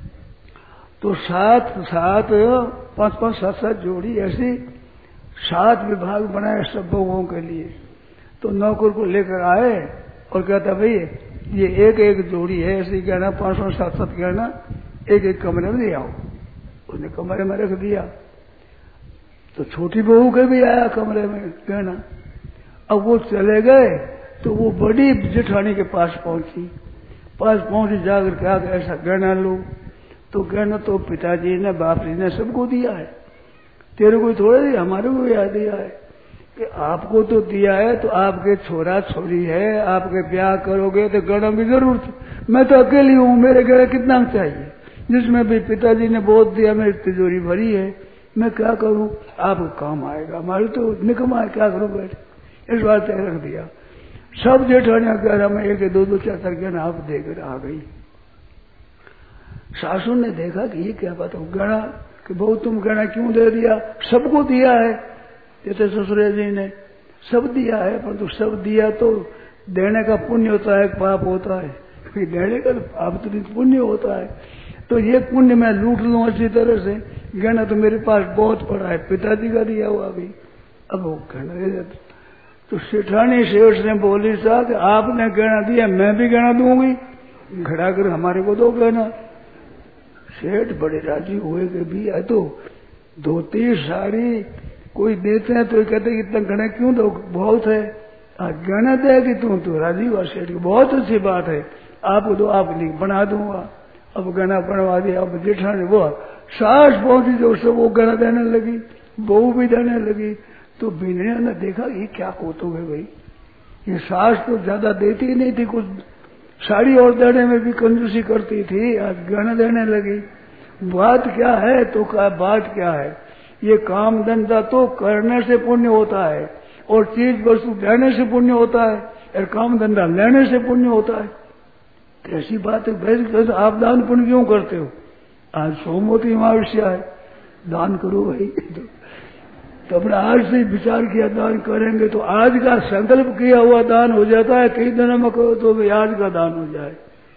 तो सात 5-5 जोड़ी ऐसी 7 विभाग बनाए सब बहुओं के लिए। तो नौकर को लेकर आए और कहता भाई ये एक जोड़ी है ऐसी गहना, 5-7 गहना एक कमरे में ले आओ। उसने कमरे में रख दिया। तो छोटी बहू के भी आया कमरे में गहना। अब वो चले गए तो वो बड़ी जेठानी के पास पहुंची, जाकर कहा कि ऐसा गहना लो। तो गहना तो पिताजी ने, बाप जी ने सबको दिया है, तेरे को थोड़ा दिया, हमारे को याद दिया है कि आपको तो दिया है, तो आपके छोरा छोरी है, आपके ब्याह करोगे तो गहना की जरूरत है। मैं तो अकेली हूँ, मेरे गहना कितना चाहिए, जिसमें भी पिताजी ने बहुत दिया, मेरी तिजोरी भरी है, मैं क्या करूं, आपको काम आएगा, हमारे तो निकमा है, क्या करूं बैठे। इस बात से रख दिया। सब जेठानियां कह रहा मैं 1-2 4 गहना आप देकर आ गई। सासू ने देखा कि ये क्या बात है, गहना कि बहू तुम गहना क्यों दे दिया? सबको दिया है, जैसे ससुरे जी ने सब दिया है, परंतु सब दिया तो देने का पुण्य होता है, पाप होता है, देने का पाप तो पुण्य होता है। तो ये पुण्य मैं लूट लूं अच्छी तरह से, गहना तो मेरे पास बहुत पड़ा है, पिताजी का दिया हुआ अभी, अब वो गहना दे देते। तो सेठानी सेठ ने बोली साहब आपने गहना दिया, मैं भी गहना दूंगी, घड़ा कर हमारे को दो गहना। सेठ बड़े राजी हुए कि भी है तो धोती साड़ी कोई देते हैं तो कहते इतना गहना क्यों दो, बहुत है, आज गहना देगी तू तो राजी हुआ सेठ, बहुत अच्छी बात है, आपको दो, आप बना दूंगा। अब गहना बनवा दिया। अब जेठानी वो सास पहुंची जो सब वो गहना देने लगी, बहू भी देने लगी। तो बिनिया ने देखा ये क्या कौतुक है भाई, ये सास तो ज्यादा देती ही नहीं थी, कुछ साड़ी और देने में भी कंजूसी करती थी, आज गहना देने लगी। बात क्या है? तो बात क्या है, ये काम धंधा तो करने से पुण्य होता है और चीज वस्तु देने से पुण्य होता है और काम धंधा लेने से पुण्य होता है। कैसी बात है भाई, आप दान पुण्य क्यों करते हो? आज सोमवती अमावस्या है, दान करो भाई। तो अपने आज से विचार किया दान करेंगे तो आज का संकल्प किया हुआ दान हो जाता है, कई दिनों में करो तो भी आज का दान हो जाए।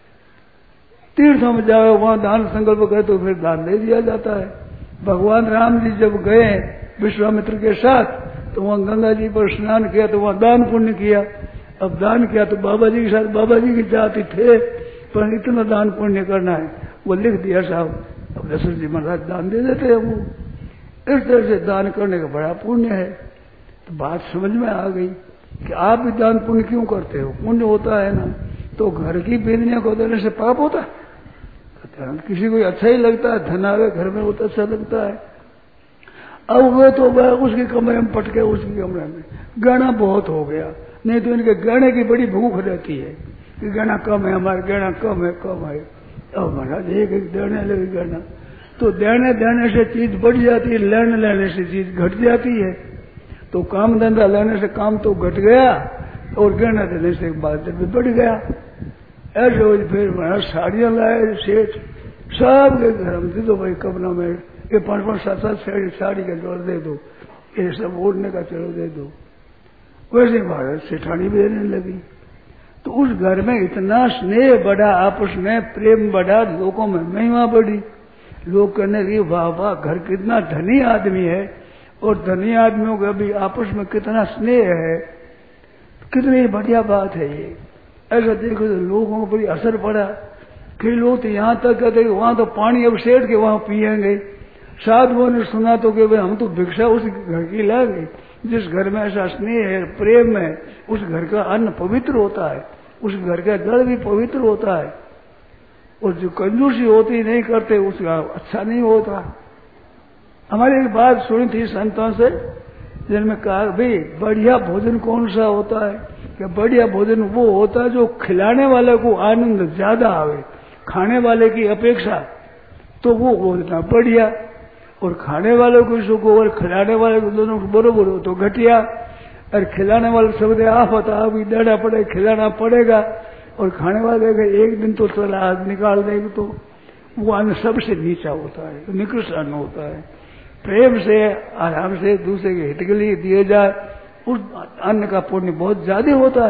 तीर्थों में जाओ वहां दान संकल्प करे तो फिर दान दे दिया जाता है। भगवान राम जी जब गए विश्वामित्र के साथ तो वहां गंगा जी पर स्नान किया तो वहां दान पुण्य किया। अब दान किया तो बाबा जी के साथ, बाबा जी की जाति थे पर इतना दान पुण्य करना है वो लिख दिया साहब। अब दशरथ जी महाराज दान दे देते हैं, वो इस तरह से दान करने का बड़ा पुण्य है। तो बात समझ में आ गई कि आप भी दान पुण्य क्यों करते हो, पुण्य होता है ना। तो घर की बेदनियों को देने से पाप होता है? किसी को अच्छा ही लगता है, धन आवे घर में वो तो अच्छा लगता है। अब वो तो वह उसके कमरे में पटके, उसके कमरे में गहना बहुत हो गया, नहीं तो इनके गहने की बड़ी भूख रहती है कि गहना कम है, हमारे गहना कम है। अब महाराज एक देने लगे गहना, तो देने देने से चीज बढ़ जाती है, लेने लेने से चीज घट जाती है। तो काम धंधा लेने से काम तो घट गया और गहने देने से बात भी बढ़ गया। ऐसे हो फिर वहां साड़ियां लाए सेठ, सब के घर में दे दो भाई, कपड़ा में ये 5-5, 7-7 साड़ी का जोड़ दे दो, ये सब ओढ़ने का चलो दे दो। वैसे भारत सेठानी भी देने लगी। तो उस घर में इतना स्नेह बढ़ा, आपस में प्रेम बढ़ा, लोगों में महिमा बढ़ी। लोग कहने लगे वाह वाह, घर कितना धनी आदमी है, और धनी आदमियों का भी आपस में कितना स्नेह है, कितनी बढ़िया बात है ये। ऐसा देखो तो लोगों को बड़ी असर पड़ा। कई लोग तो यहाँ तक कहते वहां तो पानी अब सेठ के वहां पियेंगे। साधुओं ने सुना तो कि भाई हम तो भिक्षा उस घर की लाएंगे। जिस घर में ऐसा स्नेह है, प्रेम है, उस घर का अन्न पवित्र होता है, उस घर का जल भी पवित्र होता है। और जो कंजूसी होती नहीं करते उसका अच्छा नहीं होता। हमारी एक बात सुनी थी संतों से, जिनमें कहा भाई बढ़िया भोजन कौन सा होता है, कि बढ़िया भोजन वो होता है जो खिलाने वाले को आनंद ज्यादा आवे, खाने वाले की अपेक्षा, तो वो होता बढ़िया। और खाने वाले को सुख और खिलाने वाले को दोनों बरोबर हो तो घटिया। और खिलाने वाले सब आप होता अभी देना पड़े, खिलाना पड़ेगा, और खाने वाले का एक दिन तो चला हाथ निकाल देंगे तो वो अन्न सबसे नीचा होता है, निकृष्ट अन्न होता है। प्रेम से आराम से दूसरे के हित के लिए दिए जाए, उस अन्न का पुण्य बहुत ज्यादा होता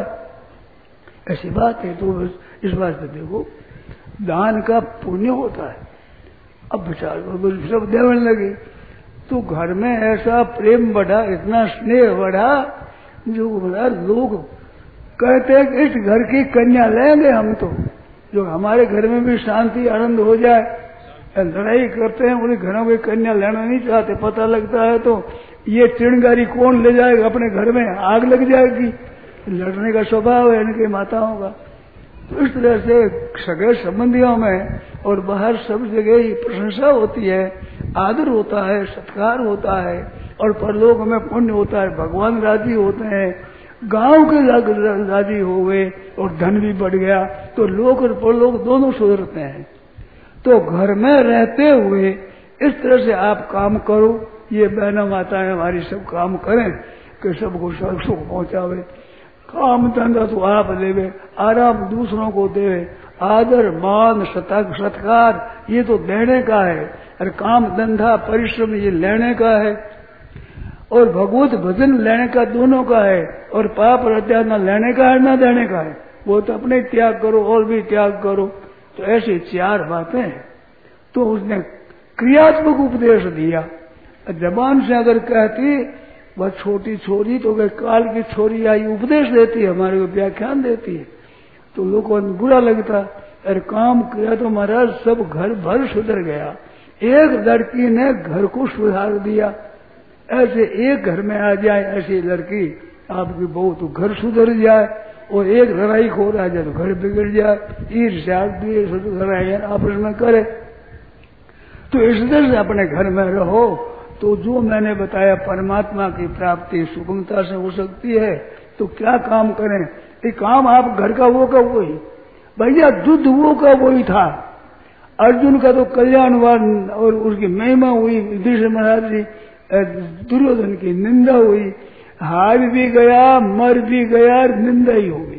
है। ऐसी बात है। तो इस बात से देखो दान का पुण्य होता है। अब विचार सब देने लगे तो घर में ऐसा प्रेम बढ़ा, इतना स्नेह बढ़ा, जो बोला लोग कहते हैं कि इस घर की कन्या लेंगे हम तो, जो हमारे घर में भी शांति आनंद हो जाए। लड़ाई करते हैं, बोले घरों की कन्या लेना नहीं चाहते। पता लगता है तो ये चिड़गारी कौन ले जाएगा, अपने घर में आग लग जाएगी। लड़ने का स्वभाव है इनके माताओं का। तो इस तरह से सगे संबंधियों में और बाहर सब जगह ही प्रशंसा होती है, आदर होता है, सत्कार होता है, और परलोक में पुण्य होता है, भगवान राजी होते हैं, गांव के राजी हो गए और धन भी बढ़ गया, तो लोक और परलोक दोनों सुधरते हैं। तो घर में रहते हुए इस तरह से आप काम करो। ये बहना माताएं हमारी सब काम करें कि सबको सुख पहुंचावे। काम धंधा तो आप देवे, आराम दूसरों को देवे, आदर मान सत्कार ये तो देने का है, और काम धंधा परिश्रम ये लेने का है, और भगवत भजन लेने का दोनों का है, और पाप हत्या न लेने का है न देने का है। वो तो अपने त्याग करो और भी त्याग करो। तो ऐसी 4 बातें हैं। तो उसने क्रियात्मक उपदेश दिया। जबान से अगर कहती वह छोटी छोरी तो वह काल की छोरी आई उपदेश देती है, हमारे को व्याख्यान देती है, तो लोगों को बुरा लगता। अरे काम किया तो महाराज सब घर भर सुधर गया। एक लड़की ने घर को सुधार दिया। ऐसे एक घर में आ जाए ऐसी लड़की आपकी बहू तो घर सुधर जाए, और एक लड़ाई हो रहा जाए तो घर बिगड़ जाए। ईर्ष्या लड़ाई आपस में करे। तो इस तरह से अपने घर में रहो तो जो मैंने बताया परमात्मा की प्राप्ति सुगमता से हो सकती है। तो क्या काम करें? ये काम आप घर का वो का वही, भैया युद्ध वो का वही था। अर्जुन का तो कल्याण हुआ और उसकी महिमा हुई, युधिष्ठिर महाराज जी दुर्योधन की निंदा हुई, हार भी गया, मर भी गया, निंदा ही हो गई।